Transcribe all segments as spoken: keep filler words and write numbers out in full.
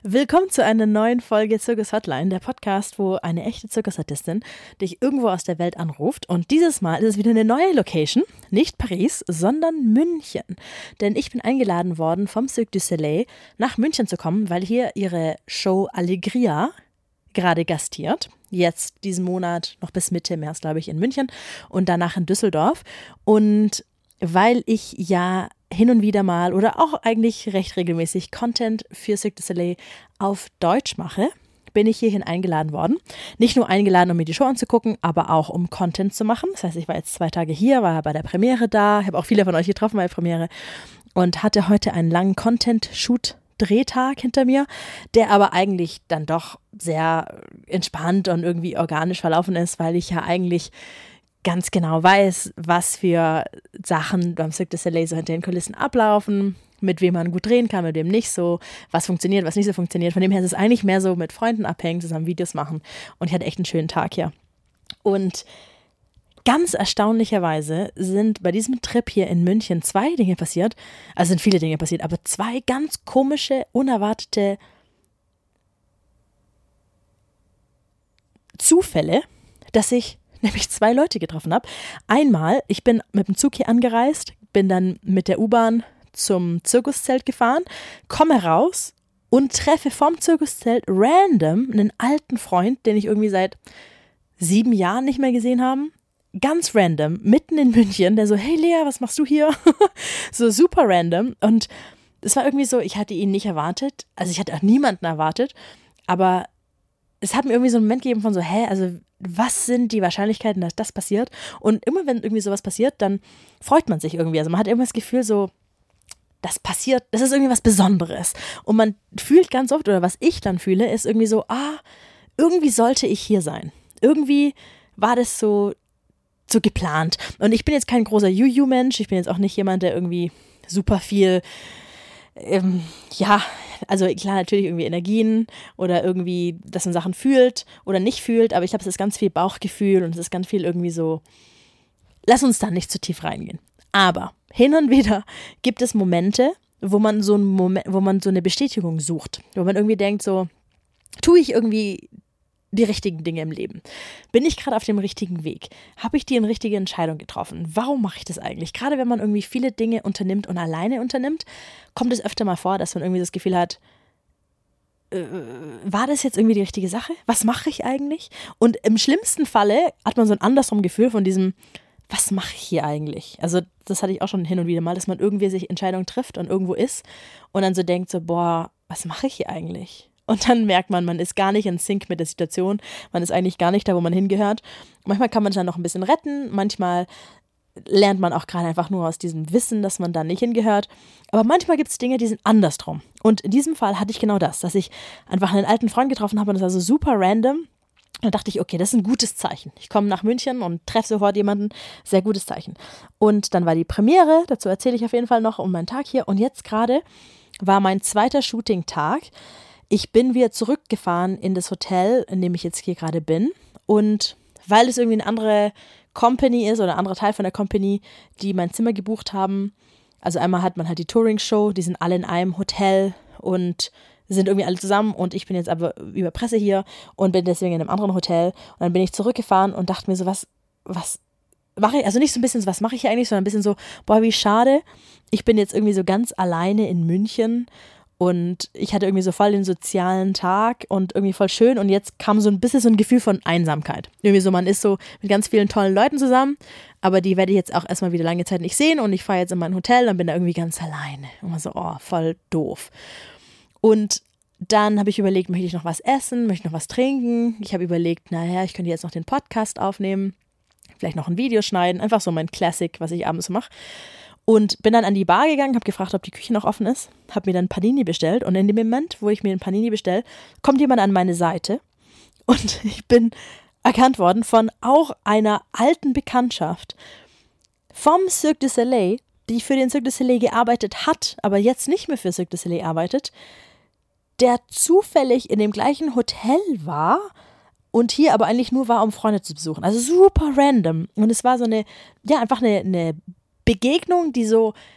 Willkommen zu einer neuen Folge Zirkus Hotline, der Podcast, wo eine echte Zirkusartistin dich irgendwo aus der Welt anruft. Und dieses Mal ist es wieder eine neue Location, nicht Paris, sondern München. Denn ich bin eingeladen worden vom Cirque du Soleil nach München zu kommen, weil hier ihre Show Allegria gerade gastiert. Jetzt diesen Monat noch bis Mitte März, glaube ich, in München und danach in Düsseldorf. Und weil ich ja hin und wieder mal oder auch eigentlich recht regelmäßig Content für Cirque du Soleil auf Deutsch mache, bin ich hierhin eingeladen worden. Nicht nur eingeladen, um mir die Show anzugucken, aber auch um Content zu machen. Das heißt, ich war jetzt zwei Tage hier, war bei der Premiere da, habe auch viele von euch getroffen bei der Premiere und hatte heute einen langen Content-Shoot-Drehtag hinter mir, der aber eigentlich dann doch sehr entspannt und irgendwie organisch verlaufen ist, weil ich ja eigentlich ganz genau weiß, was für Sachen beim Cirque du Soleil so hinter den Kulissen ablaufen, mit wem man gut drehen kann, mit wem nicht so, was funktioniert, was nicht so funktioniert. Von dem her ist es eigentlich mehr so mit Freunden abhängen, zusammen Videos machen und ich hatte echt einen schönen Tag hier. Und ganz erstaunlicherweise sind bei diesem Trip hier in München zwei Dinge passiert, also sind viele Dinge passiert, aber zwei ganz komische, unerwartete Zufälle, dass ich nämlich zwei Leute getroffen habe. Einmal, ich bin mit dem Zug hier angereist, bin dann mit der U-Bahn zum Zirkuszelt gefahren, komme raus und treffe vom Zirkuszelt random einen alten Freund, den ich irgendwie seit sieben Jahren nicht mehr gesehen habe. Ganz random, mitten in München, der so, hey Lea, was machst du hier? So super random. Und es war irgendwie so, ich hatte ihn nicht erwartet, also ich hatte auch niemanden erwartet, aber es hat mir irgendwie so einen Moment gegeben von so, hä, also was sind die Wahrscheinlichkeiten, dass das passiert? Und immer wenn irgendwie sowas passiert, dann freut man sich irgendwie. Also man hat immer das Gefühl so, das passiert, das ist irgendwie was Besonderes. Und man fühlt ganz oft, oder was ich dann fühle, ist irgendwie so, ah, irgendwie sollte ich hier sein. Irgendwie war das so, so geplant. Und ich bin jetzt kein großer Juju-Mensch, ich bin jetzt auch nicht jemand, der irgendwie super viel Ähm, ja, also klar, natürlich irgendwie Energien oder irgendwie, dass man Sachen fühlt oder nicht fühlt, aber ich glaube, es ist ganz viel Bauchgefühl und es ist ganz viel irgendwie so, lass uns da nicht zu tief reingehen. Aber hin und wieder gibt es Momente, wo man so einen Moment, wo man so eine Bestätigung sucht, wo man irgendwie denkt so, tue ich irgendwie die richtigen Dinge im Leben? Bin ich gerade auf dem richtigen Weg? Habe ich die richtige Entscheidung getroffen? Warum mache ich das eigentlich? Gerade wenn man irgendwie viele Dinge unternimmt und alleine unternimmt, kommt es öfter mal vor, dass man irgendwie das Gefühl hat, äh, war das jetzt irgendwie die richtige Sache? Was mache ich eigentlich? Und im schlimmsten Falle hat man so ein andersrum Gefühl von diesem, was mache ich hier eigentlich? Also das hatte ich auch schon hin und wieder mal, dass man irgendwie sich Entscheidungen trifft und irgendwo ist und dann so denkt so, boah, was mache ich hier eigentlich? Und dann merkt man, man ist gar nicht in Sync mit der Situation. Man ist eigentlich gar nicht da, wo man hingehört. Manchmal kann man sich dann noch ein bisschen retten. Manchmal lernt man auch gerade einfach nur aus diesem Wissen, dass man da nicht hingehört. Aber manchmal gibt es Dinge, die sind andersrum. Und in diesem Fall hatte ich genau das, dass ich einfach einen alten Freund getroffen habe und das war so super random. Und da dachte ich, okay, das ist ein gutes Zeichen. Ich komme nach München und treffe sofort jemanden. Sehr gutes Zeichen. Und dann war die Premiere, dazu erzähle ich auf jeden Fall noch um meinen Tag hier. Und jetzt gerade war mein zweiter Shooting-Tag. Ich bin wieder zurückgefahren in das Hotel, in dem ich jetzt hier gerade bin. Und weil es irgendwie eine andere Company ist oder ein anderer Teil von der Company, die mein Zimmer gebucht haben. Also einmal hat man halt die Touring-Show, die sind alle in einem Hotel und sind irgendwie alle zusammen. Und ich bin jetzt aber über Presse hier und bin deswegen in einem anderen Hotel. Und dann bin ich zurückgefahren und dachte mir so, was, was mache ich? Also nicht so ein bisschen so, was mache ich hier eigentlich, sondern ein bisschen so, boah, wie schade. Ich bin jetzt irgendwie so ganz alleine in München. Und ich hatte irgendwie so voll den sozialen Tag und irgendwie voll schön. Und jetzt kam so ein bisschen so ein Gefühl von Einsamkeit. Irgendwie so, man ist so mit ganz vielen tollen Leuten zusammen, aber die werde ich jetzt auch erstmal wieder lange Zeit nicht sehen. Und ich fahre jetzt in mein Hotel und bin da irgendwie ganz alleine. Und man so, oh, voll doof. Und dann habe ich überlegt, möchte ich noch was essen, möchte ich noch was trinken? Ich habe überlegt, naja, ich könnte jetzt noch den Podcast aufnehmen, vielleicht noch ein Video schneiden. Einfach so mein Classic, was ich abends mache. Und bin dann an die Bar gegangen, habe gefragt, ob die Küche noch offen ist, habe mir dann Panini bestellt und in dem Moment, wo ich mir ein Panini bestelle, kommt jemand an meine Seite und ich bin erkannt worden von auch einer alten Bekanntschaft vom Cirque du Soleil, die für den Cirque du Soleil gearbeitet hat, aber jetzt nicht mehr für Cirque du Soleil arbeitet, der zufällig in dem gleichen Hotel war und hier aber eigentlich nur war, um Freunde zu besuchen. Also super random. Und es war so eine, ja, einfach eine, eine Begegnung, die so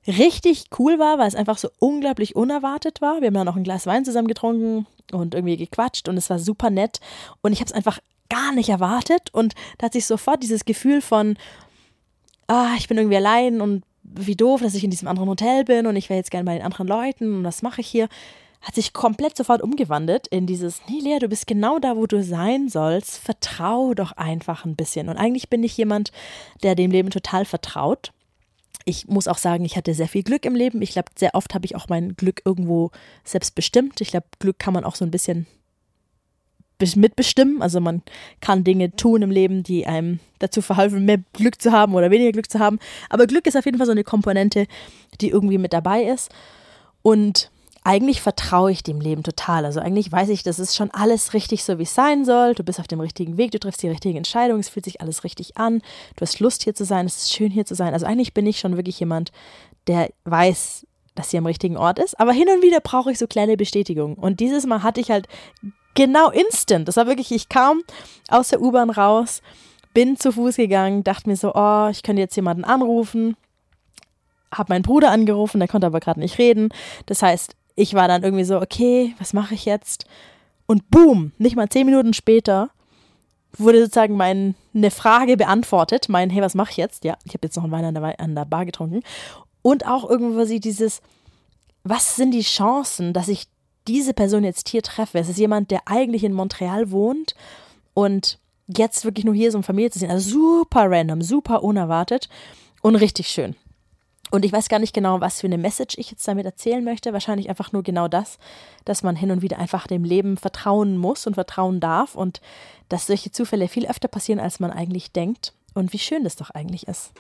richtig cool war, weil es einfach so unglaublich unerwartet war. Wir haben dann noch ein Glas Wein zusammen getrunken und irgendwie gequatscht und es war super nett und ich habe es einfach gar nicht erwartet und da hat sich sofort dieses Gefühl von, ah, ich bin irgendwie allein und wie doof, dass ich in diesem anderen Hotel bin und ich wäre jetzt gerne bei den anderen Leuten und was mache ich hier, hat sich komplett sofort umgewandelt in dieses, nee Lea, du bist genau da, wo du sein sollst, vertrau doch einfach ein bisschen. Und eigentlich bin ich jemand, der dem Leben total vertraut. Ich muss auch sagen, ich hatte sehr viel Glück im Leben. Ich glaube, sehr oft habe ich auch mein Glück irgendwo selbst bestimmt. Ich glaube, Glück kann man auch so ein bisschen mitbestimmen. Also man kann Dinge tun im Leben, die einem dazu verhelfen, mehr Glück zu haben oder weniger Glück zu haben. Aber Glück ist auf jeden Fall so eine Komponente, die irgendwie mit dabei ist. Und eigentlich vertraue ich dem Leben total. Also eigentlich weiß ich, das ist schon alles richtig so, wie es sein soll. Du bist auf dem richtigen Weg, du triffst die richtigen Entscheidungen, es fühlt sich alles richtig an. Du hast Lust, hier zu sein, es ist schön, hier zu sein. Also eigentlich bin ich schon wirklich jemand, der weiß, dass sie am richtigen Ort ist. Aber hin und wieder brauche ich so kleine Bestätigungen. Und dieses Mal hatte ich halt genau instant. Das war wirklich, ich kam aus der U-Bahn raus, bin zu Fuß gegangen, dachte mir so, oh, ich könnte jetzt jemanden anrufen. Habe meinen Bruder angerufen, der konnte aber gerade nicht reden. Das heißt, ich war dann irgendwie so, okay, was mache ich jetzt? Und boom, nicht mal zehn Minuten später wurde sozusagen meine Frage beantwortet. Mein, hey, was mache ich jetzt? Ja, ich habe jetzt noch einen Wein an der, an der Bar getrunken. Und auch irgendwo sie dieses, was sind die Chancen, dass ich diese Person jetzt hier treffe? Es ist jemand, der eigentlich in Montreal wohnt und jetzt wirklich nur hier ist, um Familie zu sehen. Also super random, super unerwartet und richtig schön. Und ich weiß gar nicht genau, was für eine Message ich jetzt damit erzählen möchte. Wahrscheinlich einfach nur genau das, dass man hin und wieder einfach dem Leben vertrauen muss und vertrauen darf und dass solche Zufälle viel öfter passieren, als man eigentlich denkt. Und wie schön das doch eigentlich ist.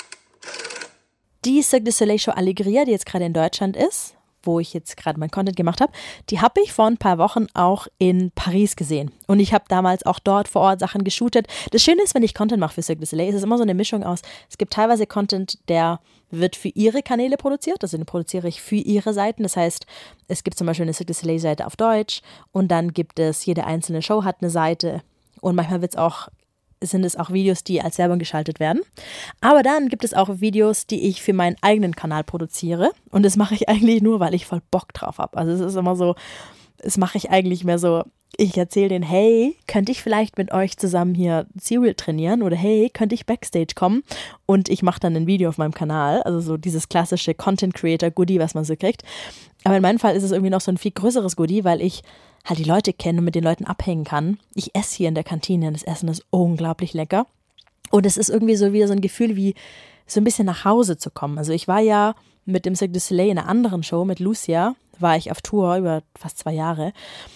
Die Cirque du Soleil Show Alegria, die jetzt gerade in Deutschland ist, wo ich jetzt gerade mein Content gemacht habe, die habe ich vor ein paar Wochen auch in Paris gesehen. Und ich habe damals auch dort vor Ort Sachen geshootet. Das Schöne ist, wenn ich Content mache für Cirque du Soleil, ist es immer so eine Mischung aus, es gibt teilweise Content, der wird für ihre Kanäle produziert, also den produziere ich für ihre Seiten. Das heißt, es gibt zum Beispiel eine Cirque du Soleil Seite auf Deutsch und dann gibt es, jede einzelne Show hat eine Seite und manchmal wird's auch, sind es auch Videos, die als Werbung geschaltet werden. Aber dann gibt es auch Videos, die ich für meinen eigenen Kanal produziere und das mache ich eigentlich nur, weil ich voll Bock drauf habe. Also es ist immer so, das mache ich eigentlich mehr so, ich erzähle denen, hey, könnte ich vielleicht mit euch zusammen hier Serial trainieren oder hey, könnte ich Backstage kommen und ich mache dann ein Video auf meinem Kanal, also so dieses klassische Content-Creator-Goodie, was man so kriegt. Aber in meinem Fall ist es irgendwie noch so ein viel größeres Goodie, weil ich halt die Leute kenne und mit den Leuten abhängen kann. Ich esse hier in der Kantine und das Essen ist unglaublich lecker und es ist irgendwie so wieder so ein Gefühl wie so ein bisschen nach Hause zu kommen. Also ich war ja mit dem Cirque du Soleil in einer anderen Show, mit Lucia, war ich auf Tour über fast zwei Jahre.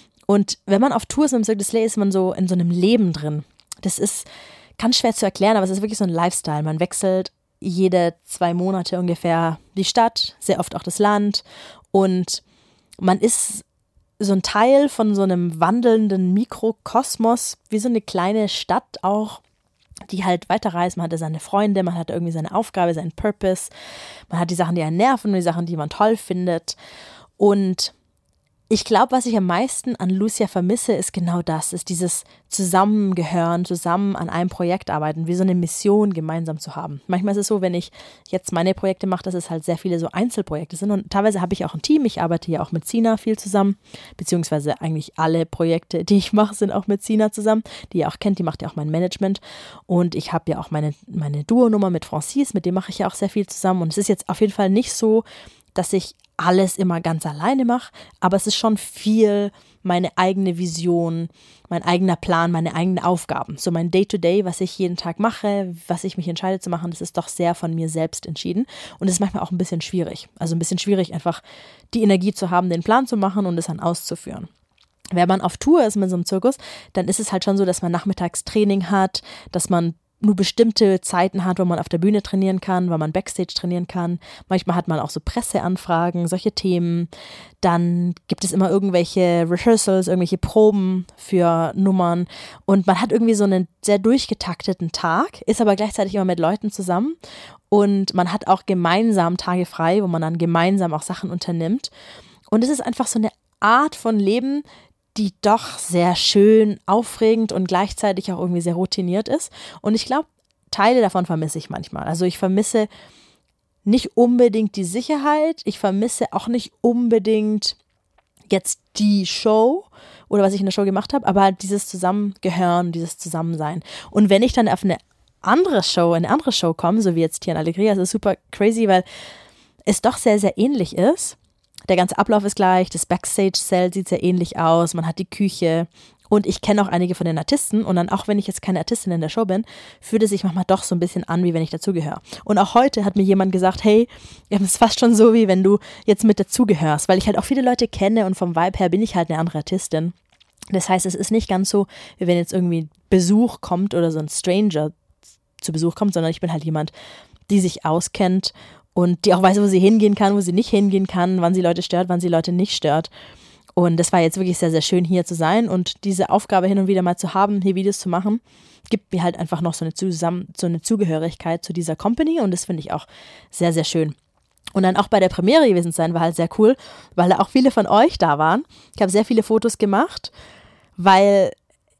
Und wenn man auf Tour ist im Cirque du Soleil, ist man so in so einem Leben drin. Das ist ganz schwer zu erklären, aber es ist wirklich so ein Lifestyle. Man wechselt jede zwei Monate ungefähr die Stadt, sehr oft auch das Land. Und man ist so ein Teil von so einem wandelnden Mikrokosmos, wie so eine kleine Stadt auch, die halt weiterreist. Man hatte seine Freunde, man hat irgendwie seine Aufgabe, seinen Purpose. Man hat die Sachen, die einen nerven und die Sachen, die man toll findet. Und ich glaube, was ich am meisten an Lucia vermisse, ist genau das, ist dieses Zusammengehören, zusammen an einem Projekt arbeiten, wie so eine Mission gemeinsam zu haben. Manchmal ist es so, wenn ich jetzt meine Projekte mache, dass es halt sehr viele so Einzelprojekte sind und teilweise habe ich auch ein Team, ich arbeite ja auch mit Sina viel zusammen, beziehungsweise eigentlich alle Projekte, die ich mache, sind auch mit Sina zusammen, die ihr auch kennt, die macht ja auch mein Management und ich habe ja auch meine, meine Duo-Nummer mit Francis, mit dem mache ich ja auch sehr viel zusammen und es ist jetzt auf jeden Fall nicht so, dass ich alles immer ganz alleine mache, aber es ist schon viel meine eigene Vision, mein eigener Plan, meine eigenen Aufgaben. So mein Day-to-Day, was ich jeden Tag mache, was ich mich entscheide zu machen, das ist doch sehr von mir selbst entschieden und es ist manchmal auch ein bisschen schwierig. Also ein bisschen schwierig, einfach die Energie zu haben, den Plan zu machen und es dann auszuführen. Wenn man auf Tour ist mit so einem Zirkus, dann ist es halt schon so, dass man nachmittags Training hat, dass man nur bestimmte Zeiten hat, wo man auf der Bühne trainieren kann, wo man Backstage trainieren kann. Manchmal hat man auch so Presseanfragen, solche Themen. Dann gibt es immer irgendwelche Rehearsals, irgendwelche Proben für Nummern und man hat irgendwie so einen sehr durchgetakteten Tag, ist aber gleichzeitig immer mit Leuten zusammen und man hat auch gemeinsam Tage frei, wo man dann gemeinsam auch Sachen unternimmt. Und es ist einfach so eine Art von Leben, die doch sehr schön, aufregend und gleichzeitig auch irgendwie sehr routiniert ist. Und ich glaube, Teile davon vermisse ich manchmal. Also ich vermisse nicht unbedingt die Sicherheit. Ich vermisse auch nicht unbedingt jetzt die Show oder was ich in der Show gemacht habe, aber halt dieses Zusammengehören, dieses Zusammensein. Und wenn ich dann auf eine andere Show, eine andere Show komme, so wie jetzt hier in Alegria, ist es super crazy, weil es doch sehr, sehr ähnlich ist. Der ganze Ablauf ist gleich, das Backstage-Zelt sieht sehr ähnlich aus, man hat die Küche und ich kenne auch einige von den Artisten und dann auch wenn ich jetzt keine Artistin in der Show bin, fühlt es sich manchmal doch so ein bisschen an, wie wenn ich dazugehöre. Und auch heute hat mir jemand gesagt, hey, es ist fast schon so, wie wenn du jetzt mit dazugehörst, weil ich halt auch viele Leute kenne und vom Vibe her bin ich halt eine andere Artistin. Das heißt, es ist nicht ganz so, wie wenn jetzt irgendwie Besuch kommt oder so ein Stranger zu Besuch kommt, sondern ich bin halt jemand, die sich auskennt und die auch weiß, wo sie hingehen kann, wo sie nicht hingehen kann, wann sie Leute stört, wann sie Leute nicht stört. Und das war jetzt wirklich sehr, sehr schön, hier zu sein und diese Aufgabe hin und wieder mal zu haben, hier Videos zu machen, gibt mir halt einfach noch so eine, Zusammen- so eine Zugehörigkeit zu dieser Company und das finde ich auch sehr, sehr schön. Und dann auch bei der Premiere gewesen sein, war halt sehr cool, weil da auch viele von euch da waren. Ich habe sehr viele Fotos gemacht, weil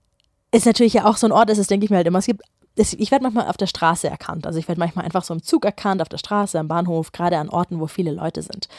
es natürlich ja auch so ein Ort ist, das denke ich mir halt immer, es gibt ich werde manchmal auf der Straße erkannt. Also ich werde manchmal einfach so im Zug erkannt, auf der Straße, am Bahnhof, gerade an Orten, wo viele Leute sind.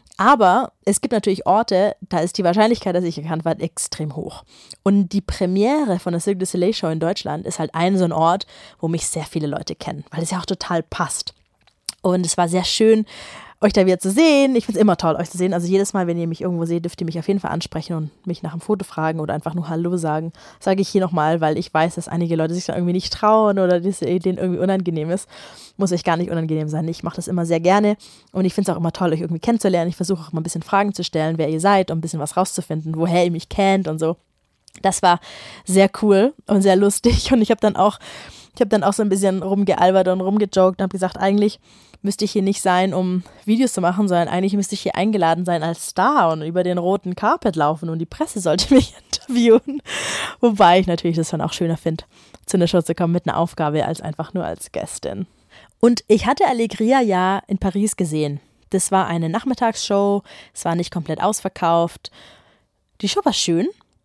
Aber es gibt natürlich Orte, da ist die Wahrscheinlichkeit, dass ich erkannt werde, extrem hoch. Und die Premiere von der Cirque du Soleil Show in Deutschland ist halt ein so ein Ort, wo mich sehr viele Leute kennen, weil es ja auch total passt. Und es war sehr schön, euch da wieder zu sehen. Ich finde es immer toll, euch zu sehen. Also jedes Mal, wenn ihr mich irgendwo seht, dürft ihr mich auf jeden Fall ansprechen und mich nach einem Foto fragen oder einfach nur Hallo sagen. Sage ich hier nochmal, weil ich weiß, dass einige Leute sich da irgendwie nicht trauen oder dass denen irgendwie unangenehm ist. Muss euch gar nicht unangenehm sein. Ich mache das immer sehr gerne und ich finde es auch immer toll, euch irgendwie kennenzulernen. Ich versuche auch mal ein bisschen Fragen zu stellen, wer ihr seid, um ein bisschen was rauszufinden, woher ihr mich kennt und so. Das war sehr cool und sehr lustig und ich habe dann auch, ich habe dann auch so ein bisschen rumgealbert und rumgejoked und habe gesagt, eigentlich müsste ich hier nicht sein, um Videos zu machen, sondern eigentlich müsste ich hier eingeladen sein als Star und über den roten Carpet laufen und die Presse sollte mich interviewen. Wobei ich natürlich das dann auch schöner finde, zu einer Show zu kommen mit einer Aufgabe, als einfach nur als Gästin. Und ich hatte Alegria ja in Paris gesehen. Das war eine Nachmittagsshow, es war nicht komplett ausverkauft. Die Show war schön,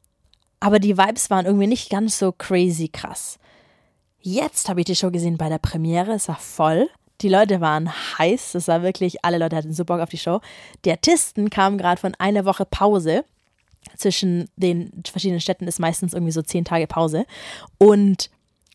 aber die Vibes waren irgendwie nicht ganz so crazy krass. Jetzt habe ich die Show gesehen bei der Premiere, es war voll. Die Leute waren heiß, das war wirklich, alle Leute hatten so Bock auf die Show. Die Artisten kamen gerade von einer Woche Pause. Zwischen den verschiedenen Städten ist meistens irgendwie so zehn Tage Pause. Und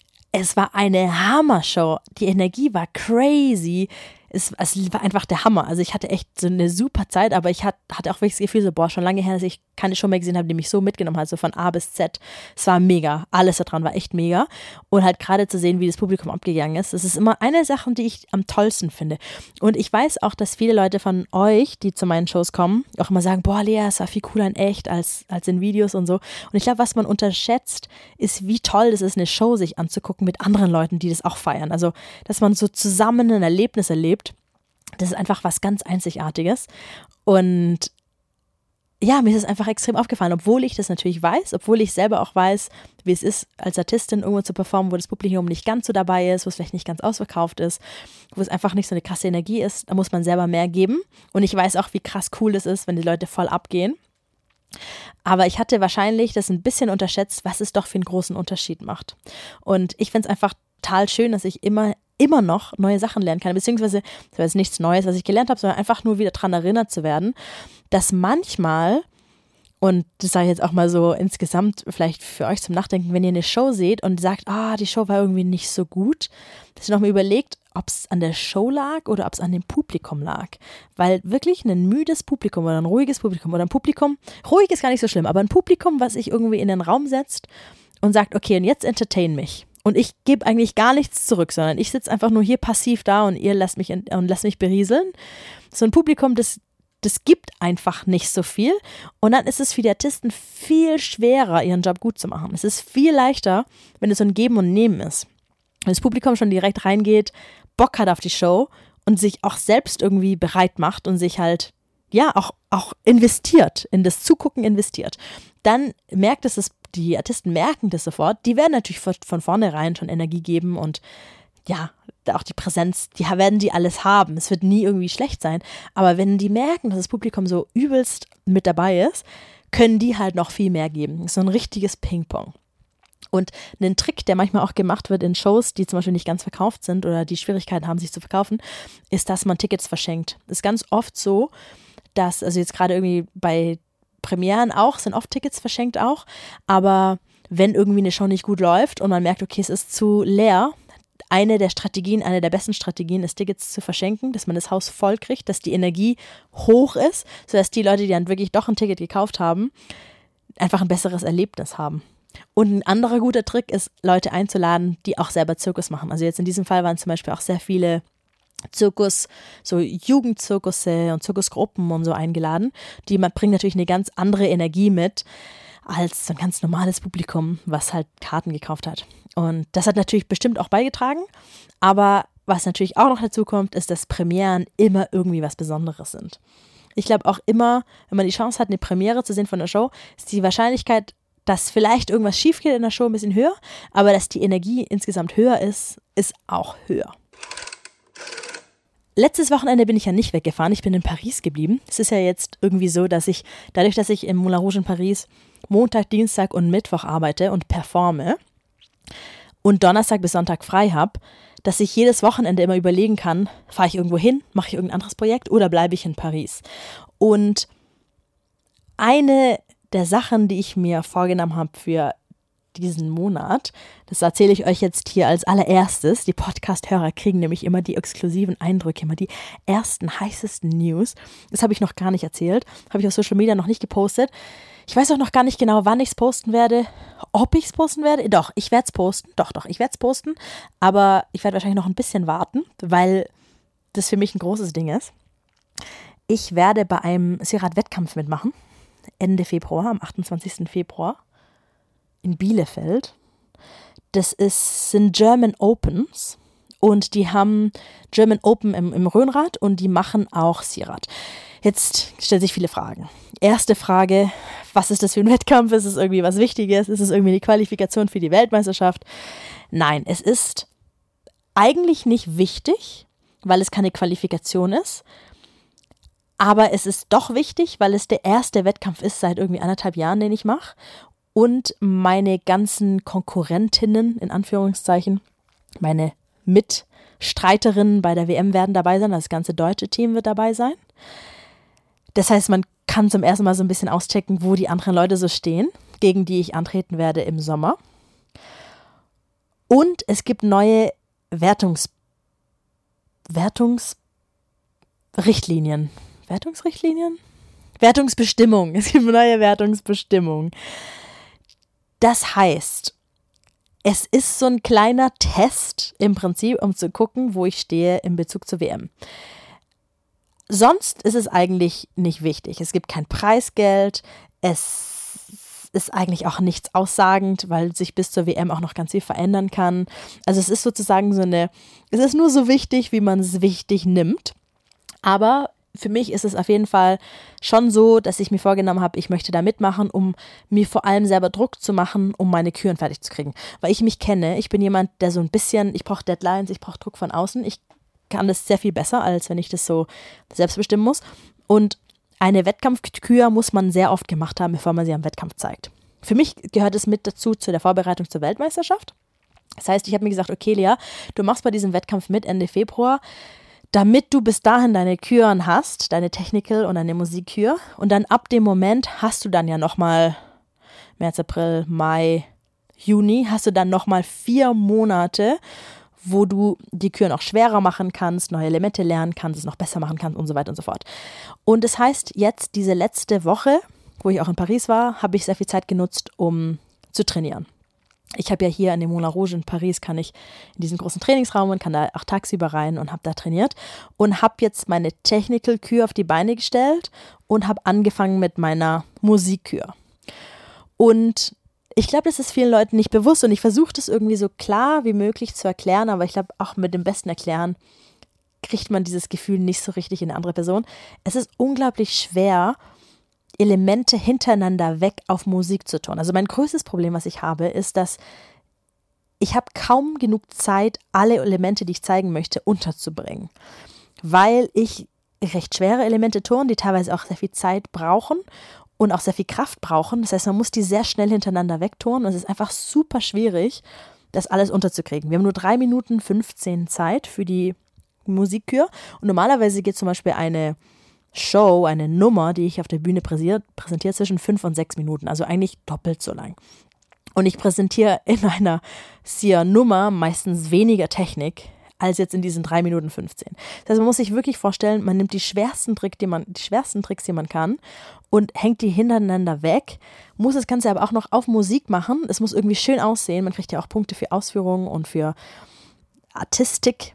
es war eine Hammer-Show. Die Energie war crazy. Es, es war einfach der Hammer. Also ich hatte echt so eine super Zeit, aber ich hatte, hatte auch wirklich das Gefühl, so boah, schon lange her, dass ich keine Show mehr gesehen habe, die mich so mitgenommen hat, so von A bis Z. Es war mega. Alles daran war echt mega. Und halt gerade zu sehen, wie das Publikum abgegangen ist, das ist immer eine Sache, die ich am tollsten finde. Und ich weiß auch, dass viele Leute von euch, die zu meinen Shows kommen, auch immer sagen, boah, Lea, es war viel cooler in echt als, als in Videos und so. Und ich glaube, was man unterschätzt, ist, wie toll das ist, eine Show sich anzugucken mit anderen Leuten, die das auch feiern. Also, dass man so zusammen ein Erlebnis erlebt. Das ist einfach was ganz Einzigartiges und ja, mir ist es einfach extrem aufgefallen, obwohl ich das natürlich weiß, obwohl ich selber auch weiß, wie es ist, als Artistin irgendwo zu performen, wo das Publikum nicht ganz so dabei ist, wo es vielleicht nicht ganz ausverkauft ist, wo es einfach nicht so eine krasse Energie ist, da muss man selber mehr geben und ich weiß auch, wie krass cool das ist, wenn die Leute voll abgehen. Aber ich hatte wahrscheinlich das ein bisschen unterschätzt, was es doch für einen großen Unterschied macht. Und ich finde es einfach total schön, dass ich immer immer noch neue Sachen lernen kann, beziehungsweise das war jetzt nichts Neues, was ich gelernt habe, sondern einfach nur wieder daran erinnert zu werden, dass manchmal, und das sage ich jetzt auch mal so insgesamt vielleicht für euch zum Nachdenken, wenn ihr eine Show seht und sagt, ah, die Show war irgendwie nicht so gut, dass ihr nochmal überlegt, ob es an der Show lag oder ob es an dem Publikum lag. Weil wirklich ein müdes Publikum oder ein ruhiges Publikum oder ein Publikum, ruhig ist gar nicht so schlimm, aber ein Publikum, was sich irgendwie in den Raum setzt und sagt, okay, und jetzt entertain mich. Und ich gebe eigentlich gar nichts zurück, sondern ich sitze einfach nur hier passiv da und ihr lasst mich, und lasst mich berieseln. So ein Publikum, das, das gibt einfach nicht so viel. Und dann ist es für die Artisten viel schwerer, ihren Job gut zu machen. Es ist viel leichter, wenn es so ein Geben und Nehmen ist. Wenn das Publikum schon direkt reingeht, Bock hat auf die Show und sich auch selbst irgendwie bereit macht und sich halt, ja, auch, auch investiert, in das Zugucken investiert. Dann merkt es das, die Artisten merken das sofort, die werden natürlich von, von vornherein schon Energie geben und ja, auch die Präsenz, die werden die alles haben. Es wird nie irgendwie schlecht sein, aber wenn die merken, dass das Publikum so übelst mit dabei ist, können die halt noch viel mehr geben. Das ist so ein richtiges Ping-Pong. Und ein Trick, der manchmal auch gemacht wird in Shows, die zum Beispiel nicht ganz verkauft sind oder die Schwierigkeiten haben, sich zu verkaufen, ist, dass man Tickets verschenkt. Das ist ganz oft so, dass, also jetzt gerade irgendwie bei Premieren auch, sind oft Tickets verschenkt auch, aber wenn irgendwie eine Show nicht gut läuft und man merkt, okay, es ist zu leer, eine der Strategien, eine der besten Strategien ist, Tickets zu verschenken, dass man das Haus voll kriegt, dass die Energie hoch ist, sodass die Leute, die dann wirklich doch ein Ticket gekauft haben, einfach ein besseres Erlebnis haben. Und ein anderer guter Trick ist, Leute einzuladen, die auch selber Zirkus machen. Also jetzt in diesem Fall waren zum Beispiel auch sehr viele Zirkus, so Jugendzirkusse und Zirkusgruppen und so eingeladen. Die man bringen natürlich eine ganz andere Energie mit als so ein ganz normales Publikum, was halt Karten gekauft hat. Und das hat natürlich bestimmt auch beigetragen. Aber was natürlich auch noch dazu kommt, ist, dass Premieren immer irgendwie was Besonderes sind. Ich glaube auch immer, wenn man die Chance hat, eine Premiere zu sehen von einer Show, ist die Wahrscheinlichkeit, dass vielleicht irgendwas schief geht in der Show, ein bisschen höher, aber dass die Energie insgesamt höher ist, ist auch höher. Letztes Wochenende bin ich ja nicht weggefahren, ich bin in Paris geblieben. Es ist ja jetzt irgendwie so, dass ich, dadurch, dass ich im Moulin Rouge in Paris Montag, Dienstag und Mittwoch arbeite und performe und Donnerstag bis Sonntag frei habe, dass ich jedes Wochenende immer überlegen kann, fahre ich irgendwo hin, mache ich irgendein anderes Projekt oder bleibe ich in Paris. Und eine der Sachen, die ich mir vorgenommen habe für diesen Monat, das erzähle ich euch jetzt hier als allererstes. Die Podcast-Hörer kriegen nämlich immer die exklusiven Eindrücke, immer die ersten heißesten News. Das habe ich noch gar nicht erzählt, habe ich auf Social Media noch nicht gepostet. Ich weiß auch noch gar nicht genau, wann ich es posten werde, ob ich es posten werde. Doch, ich werde es posten. Doch, doch, ich werde es posten. Aber ich werde wahrscheinlich noch ein bisschen warten, weil das für mich ein großes Ding ist. Ich werde bei einem Sirat-Wettkampf mitmachen. Ende Februar, am achtundzwanzigsten Februar in Bielefeld. Das ist, sind German Opens und die haben German Open im, im Rhönrad und die machen auch Sirat. Jetzt stellen sich viele Fragen. Erste Frage, was ist das für ein Wettkampf? Ist es irgendwie was Wichtiges? Ist es irgendwie eine Qualifikation für die Weltmeisterschaft? Nein, es ist eigentlich nicht wichtig, weil es keine Qualifikation ist. Aber es ist doch wichtig, weil es der erste Wettkampf ist seit irgendwie anderthalb Jahren, den ich mache. Und meine ganzen Konkurrentinnen, in Anführungszeichen, meine Mitstreiterinnen bei der W M werden dabei sein. Das ganze deutsche Team wird dabei sein. Das heißt, man kann zum ersten Mal so ein bisschen auschecken, wo die anderen Leute so stehen, gegen die ich antreten werde im Sommer. Und es gibt neue Wertungs Wertungsrichtlinien. Wertungsrichtlinien? Wertungsbestimmungen. Es gibt neue Wertungsbestimmungen. Das heißt, es ist so ein kleiner Test im Prinzip, um zu gucken, wo ich stehe in Bezug zur W M. Sonst ist es eigentlich nicht wichtig. Es gibt kein Preisgeld. Es ist eigentlich auch nichts aussagend, weil sich bis zur W M auch noch ganz viel verändern kann. Also es ist sozusagen so eine, es ist nur so wichtig, wie man es wichtig nimmt. Aber für mich ist es auf jeden Fall schon so, dass ich mir vorgenommen habe, ich möchte da mitmachen, um mir vor allem selber Druck zu machen, um meine Küren fertig zu kriegen. Weil ich mich kenne, ich bin jemand, der so ein bisschen, ich brauche Deadlines, ich brauche Druck von außen. Ich kann das sehr viel besser, als wenn ich das so selbst bestimmen muss. Und eine Wettkampfkür muss man sehr oft gemacht haben, bevor man sie am Wettkampf zeigt. Für mich gehört es mit dazu, zu der Vorbereitung zur Weltmeisterschaft. Das heißt, ich habe mir gesagt, okay, Lea, du machst bei diesem Wettkampf mit Ende Februar, damit du bis dahin deine Küren hast, deine Technical und deine Musikkür. Und dann ab dem Moment hast du dann ja nochmal März, April, Mai, Juni, hast du dann nochmal vier Monate, wo du die Kür noch schwerer machen kannst, neue Elemente lernen kannst, es noch besser machen kannst und so weiter und so fort. Und das heißt, jetzt diese letzte Woche, wo ich auch in Paris war, habe ich sehr viel Zeit genutzt, um zu trainieren. Ich habe ja hier in dem Moulin Rouge in Paris, kann ich in diesen großen Trainingsraum und kann da auch tagsüber rein und habe da trainiert und habe jetzt meine Technical-Kür auf die Beine gestellt und habe angefangen mit meiner Musikkür. Und ich glaube, das ist vielen Leuten nicht bewusst und ich versuche das irgendwie so klar wie möglich zu erklären, aber ich glaube, auch mit dem besten Erklären kriegt man dieses Gefühl nicht so richtig in eine andere Person. Es ist unglaublich schwer, Elemente hintereinander weg auf Musik zu tun. Also mein größtes Problem, was ich habe, ist, dass ich habe kaum genug Zeit, alle Elemente, die ich zeigen möchte, unterzubringen. Weil ich recht schwere Elemente turne, die teilweise auch sehr viel Zeit brauchen und auch sehr viel Kraft brauchen. Das heißt, man muss die sehr schnell hintereinander wegturnen und es ist einfach super schwierig, das alles unterzukriegen. Wir haben nur drei Minuten fünfzehn Zeit für die Musikkür und normalerweise geht zum Beispiel eine Show, eine Nummer, die ich auf der Bühne präsentiere, präsentiere zwischen fünf und sechs Minuten, also eigentlich doppelt so lang. Und ich präsentiere in einer Sia-Nummer meistens weniger Technik als jetzt in diesen drei Minuten fünfzehn. Das heißt, man muss sich wirklich vorstellen, man nimmt die schwersten, Trick, die, man, die schwersten Tricks, die man kann und hängt die hintereinander weg, muss das Ganze aber auch noch auf Musik machen. Es muss irgendwie schön aussehen. Man kriegt ja auch Punkte für Ausführungen und für Artistik.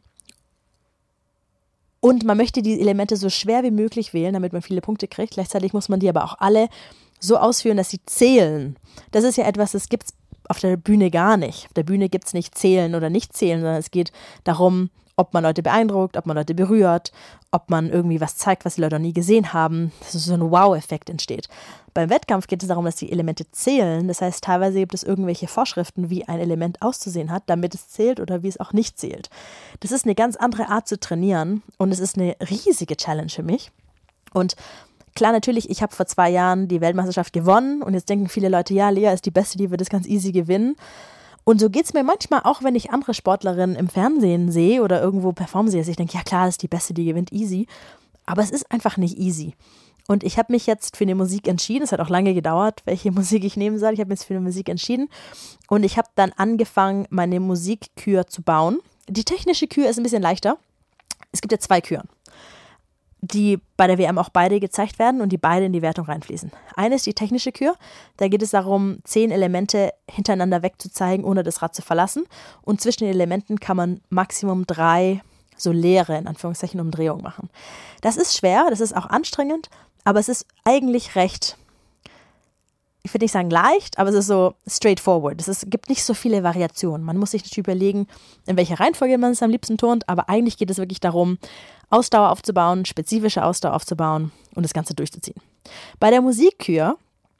Und man möchte die Elemente so schwer wie möglich wählen, damit man viele Punkte kriegt. Gleichzeitig muss man die aber auch alle so ausführen, dass sie zählen. Das ist ja etwas, das gibt es auf der Bühne gar nicht. Auf der Bühne gibt es nicht zählen oder nicht zählen, sondern es geht darum, ob man Leute beeindruckt, ob man Leute berührt, ob man irgendwie was zeigt, was die Leute noch nie gesehen haben, dass so ein Wow-Effekt entsteht. Beim Wettkampf geht es darum, dass die Elemente zählen. Das heißt, teilweise gibt es irgendwelche Vorschriften, wie ein Element auszusehen hat, damit es zählt oder wie es auch nicht zählt. Das ist eine ganz andere Art zu trainieren und es ist eine riesige Challenge für mich. Und klar, natürlich, ich habe vor zwei Jahren die Weltmeisterschaft gewonnen und jetzt denken viele Leute, ja, Lea ist die Beste, die wird das ganz easy gewinnen. Und so geht es mir manchmal auch, wenn ich andere Sportlerinnen im Fernsehen sehe oder irgendwo performen sehe, dass ich denke, ja klar, das ist die Beste, die gewinnt easy. Aber es ist einfach nicht easy. Und ich habe mich jetzt für eine Musik entschieden. Es hat auch lange gedauert, welche Musik ich nehmen soll. Ich habe mich jetzt für eine Musik entschieden. Und ich habe dann angefangen, meine Musikkür zu bauen. Die technische Kür ist ein bisschen leichter. Es gibt ja zwei Küren, die bei der W M auch beide gezeigt werden und die beide in die Wertung reinfließen. Eine ist die technische Kür, da geht es darum, zehn Elemente hintereinander wegzuzeigen, ohne das Rad zu verlassen. Und zwischen den Elementen kann man Maximum drei so leere, in Anführungszeichen, Umdrehungen machen. Das ist schwer, das ist auch anstrengend, aber es ist eigentlich recht, ich würde nicht sagen leicht, aber es ist so straightforward. Es ist, gibt nicht so viele Variationen. Man muss sich natürlich überlegen, in welcher Reihenfolge man es am liebsten turnt, aber eigentlich geht es wirklich darum, Ausdauer aufzubauen, spezifische Ausdauer aufzubauen und das Ganze durchzuziehen. Bei der Musikkür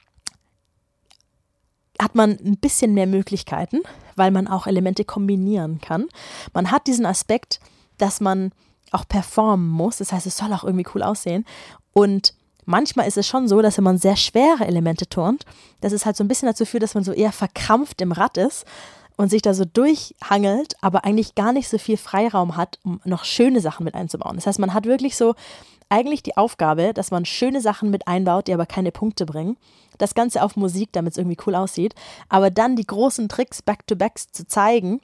hat man ein bisschen mehr Möglichkeiten, weil man auch Elemente kombinieren kann. Man hat diesen Aspekt, dass man auch performen muss, das heißt, es soll auch irgendwie cool aussehen und manchmal ist es schon so, dass wenn man sehr schwere Elemente turnt, dass es halt so ein bisschen dazu führt, dass man so eher verkrampft im Rad ist und sich da so durchhangelt, aber eigentlich gar nicht so viel Freiraum hat, um noch schöne Sachen mit einzubauen. Das heißt, man hat wirklich so eigentlich die Aufgabe, dass man schöne Sachen mit einbaut, die aber keine Punkte bringen. Das Ganze auf Musik, damit es irgendwie cool aussieht, aber dann die großen Tricks back-to-back zu zeigen,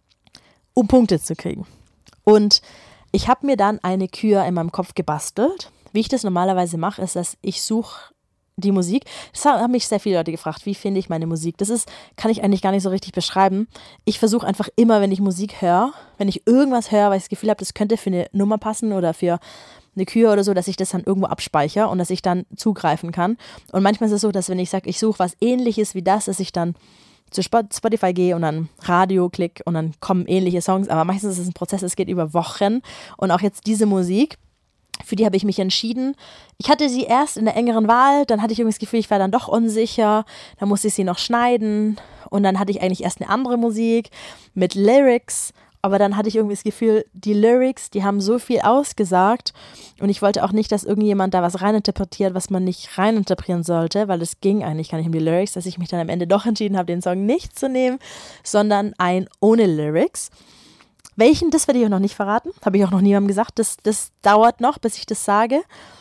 um Punkte zu kriegen. Und ich habe mir dann eine Kür in meinem Kopf gebastelt. Wie ich das normalerweise mache, ist, dass ich suche die Musik. Das haben mich sehr viele Leute gefragt, wie finde ich meine Musik? Das ist, kann ich eigentlich gar nicht so richtig beschreiben. Ich versuche einfach immer, wenn ich Musik höre, wenn ich irgendwas höre, weil ich das Gefühl habe, das könnte für eine Nummer passen oder für eine Kür oder so, dass ich das dann irgendwo abspeichere und dass ich dann zugreifen kann. Und manchmal ist es so, dass wenn ich sage, ich suche was Ähnliches wie das, dass ich dann zu Spotify gehe und dann Radio klick und dann kommen ähnliche Songs. Aber meistens ist es ein Prozess, es geht über Wochen. Und auch jetzt diese Musik, für die habe ich mich entschieden. Ich hatte sie erst in der engeren Wahl, dann hatte ich irgendwie das Gefühl, ich war dann doch unsicher, dann musste ich sie noch schneiden und dann hatte ich eigentlich erst eine andere Musik mit Lyrics, aber dann hatte ich irgendwie das Gefühl, die Lyrics, die haben so viel ausgesagt und ich wollte auch nicht, dass irgendjemand da was reininterpretiert, was man nicht reininterpretieren sollte, weil es ging eigentlich gar nicht um die Lyrics, dass ich mich dann am Ende doch entschieden habe, den Song nicht zu nehmen, sondern ein ohne Lyrics. Welchen, das werde ich auch noch nicht verraten. Habe ich auch noch niemandem gesagt. Das, das dauert noch, bis ich das sage,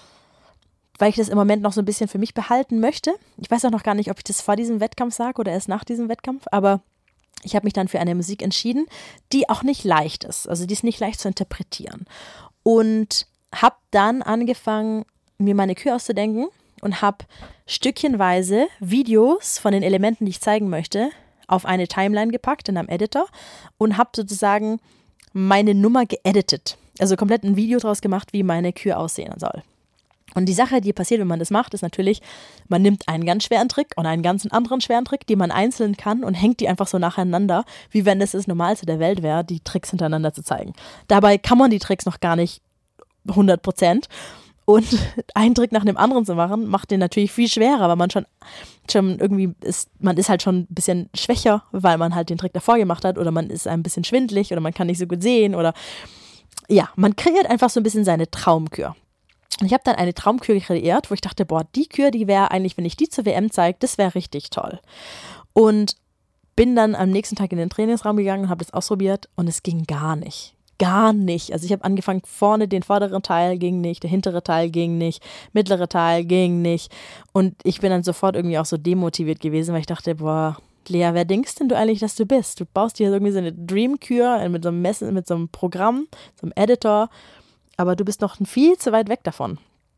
weil ich das im Moment noch so ein bisschen für mich behalten möchte. Ich weiß auch noch gar nicht, ob ich das vor diesem Wettkampf sage oder erst nach diesem Wettkampf, aber ich habe mich dann für eine Musik entschieden, die auch nicht leicht ist. Also die ist nicht leicht zu interpretieren. Und habe dann angefangen, mir meine Kür auszudenken und habe stückchenweise Videos von den Elementen, die ich zeigen möchte, auf eine Timeline gepackt in einem Editor und habe sozusagen meine Nummer geeditet. Also komplett ein Video draus gemacht, wie meine Kür aussehen soll. Und die Sache, die passiert, wenn man das macht, ist natürlich, man nimmt einen ganz schweren Trick und einen ganz anderen schweren Trick, die man einzeln kann und hängt die einfach so nacheinander, wie wenn es das Normalste der Welt wäre, die Tricks hintereinander zu zeigen. Dabei kann man die Tricks noch gar nicht hundert Prozent. Und einen Trick nach dem anderen zu machen, macht den natürlich viel schwerer, weil man schon, schon irgendwie ist, man ist halt schon ein bisschen schwächer, weil man halt den Trick davor gemacht hat oder man ist ein bisschen schwindelig oder man kann nicht so gut sehen oder ja, man kreiert einfach so ein bisschen seine Traumkür. Und ich habe dann eine Traumkür kreiert, wo ich dachte, boah, die Kür, die wäre eigentlich, wenn ich die zur W M zeige, das wäre richtig toll. Und bin dann am nächsten Tag in den Trainingsraum gegangen und habe das ausprobiert und es ging gar nicht. Gar nicht. Also ich habe angefangen, vorne den vorderen Teil ging nicht, der hintere Teil ging nicht, mittlere Teil ging nicht. Und ich bin dann sofort irgendwie auch so demotiviert gewesen, weil ich dachte, boah, Lea, wer denkst denn du eigentlich, dass du bist? Du baust dir irgendwie so eine Dream-Kür mit so einem Messen, mit so einem Programm, so einem Editor, aber du bist noch viel zu weit weg davon.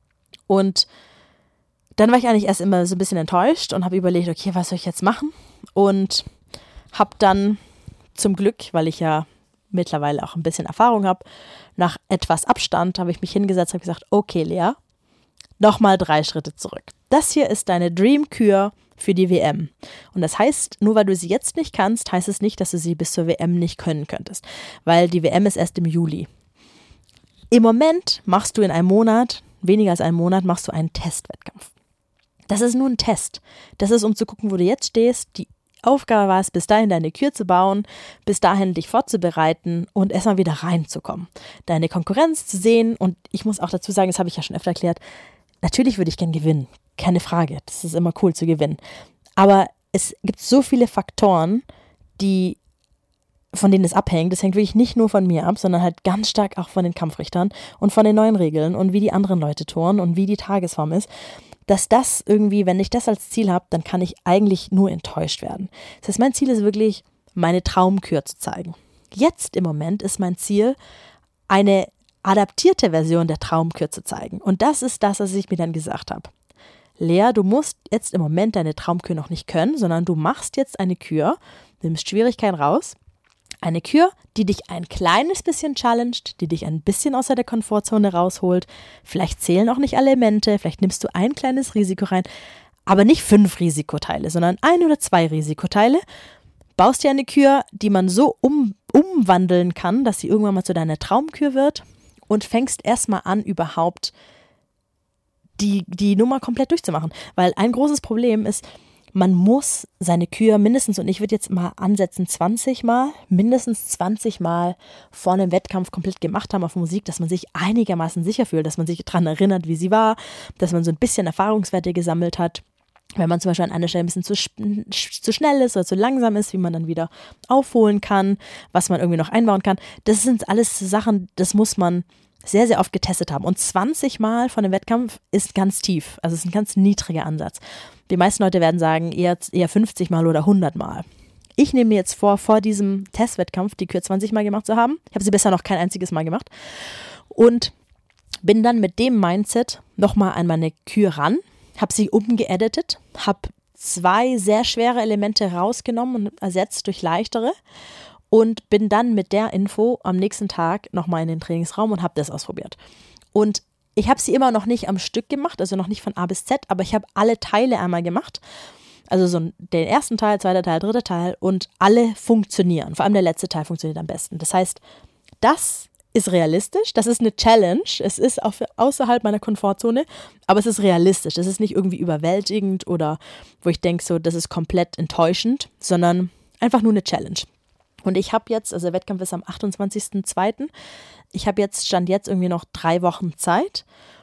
Und dann war ich eigentlich erst immer so ein bisschen enttäuscht und habe überlegt, okay, was soll ich jetzt machen? Und habe dann zum Glück, weil ich ja mittlerweile auch ein bisschen Erfahrung habe, nach etwas Abstand habe ich mich hingesetzt und habe gesagt, okay, Lea, nochmal drei Schritte zurück. Das hier ist deine Dream-Kür für die W M. Und das heißt, nur weil du sie jetzt nicht kannst, heißt es nicht, dass du sie bis zur W M nicht können könntest. Weil die W M ist erst im Juli. Im Moment machst du in einem Monat, weniger als einem Monat, machst du einen Testwettkampf. Das ist nur ein Test. Das ist, um zu gucken, wo du jetzt stehst. Die Aufgabe war es, bis dahin deine Kür zu bauen, bis dahin dich vorzubereiten und erstmal wieder reinzukommen. Deine Konkurrenz zu sehen, und ich muss auch dazu sagen, das habe ich ja schon öfter erklärt, natürlich würde ich gern gewinnen, keine Frage, das ist immer cool zu gewinnen. Aber es gibt so viele Faktoren, die, von denen es abhängt. Das hängt wirklich nicht nur von mir ab, sondern halt ganz stark auch von den Kampfrichtern und von den neuen Regeln und wie die anderen Leute turnen und wie die Tagesform ist. Dass das irgendwie, wenn ich das als Ziel habe, dann kann ich eigentlich nur enttäuscht werden. Das heißt, mein Ziel ist wirklich, meine Traumkür zu zeigen. Jetzt im Moment ist mein Ziel, eine adaptierte Version der Traumkür zu zeigen. Und das ist das, was ich mir dann gesagt habe. Lea, du musst jetzt im Moment deine Traumkür noch nicht können, sondern du machst jetzt eine Kür, nimmst Schwierigkeiten raus. Eine Kür, die dich ein kleines bisschen challenged, die dich ein bisschen außer der Komfortzone rausholt. Vielleicht zählen auch nicht alle Elemente, vielleicht nimmst du ein kleines Risiko rein, aber nicht fünf Risikoteile, sondern ein oder zwei Risikoteile. Baust dir eine Kür, die man so um, umwandeln kann, dass sie irgendwann mal zu deiner Traumkür wird und fängst erstmal an, überhaupt die, die Nummer komplett durchzumachen. Weil ein großes Problem ist, man muss seine Kür mindestens, und ich würde jetzt mal ansetzen, zwanzig Mal, mindestens zwanzig Mal vor einem Wettkampf komplett gemacht haben auf Musik, dass man sich einigermaßen sicher fühlt, dass man sich daran erinnert, wie sie war, dass man so ein bisschen Erfahrungswerte gesammelt hat. Wenn man zum Beispiel an einer Stelle ein bisschen zu, zu schnell ist oder zu langsam ist, wie man dann wieder aufholen kann, was man irgendwie noch einbauen kann. Das sind alles Sachen, das muss man sehr, sehr oft getestet haben. Und zwanzig Mal von einem Wettkampf ist ganz tief. Also es ist ein ganz niedriger Ansatz. Die meisten Leute werden sagen, eher, eher fünfzig Mal oder hundert Mal. Ich nehme mir jetzt vor, vor diesem Testwettkampf die Kür zwanzig Mal gemacht zu haben. Ich habe sie bisher noch kein einziges Mal gemacht. Und bin dann mit dem Mindset nochmal an meine Kür ran, habe sie umgeeditet, habe zwei sehr schwere Elemente rausgenommen und ersetzt durch leichtere. Und bin dann mit der Info am nächsten Tag nochmal in den Trainingsraum und habe das ausprobiert. Und ich habe sie immer noch nicht am Stück gemacht, also noch nicht von A bis Z, aber ich habe alle Teile einmal gemacht. Also so den ersten Teil, zweiter Teil, dritter Teil, und alle funktionieren. Vor allem der letzte Teil funktioniert am besten. Das heißt, das ist realistisch, das ist eine Challenge, es ist auch außerhalb meiner Komfortzone, aber es ist realistisch. Das ist nicht irgendwie überwältigend oder wo ich denke, so, das ist komplett enttäuschend, sondern einfach nur eine Challenge. Und ich habe jetzt, also der Wettkampf ist am achtundzwanzigsten zweiten Ich habe jetzt, stand jetzt irgendwie noch drei Wochen Zeit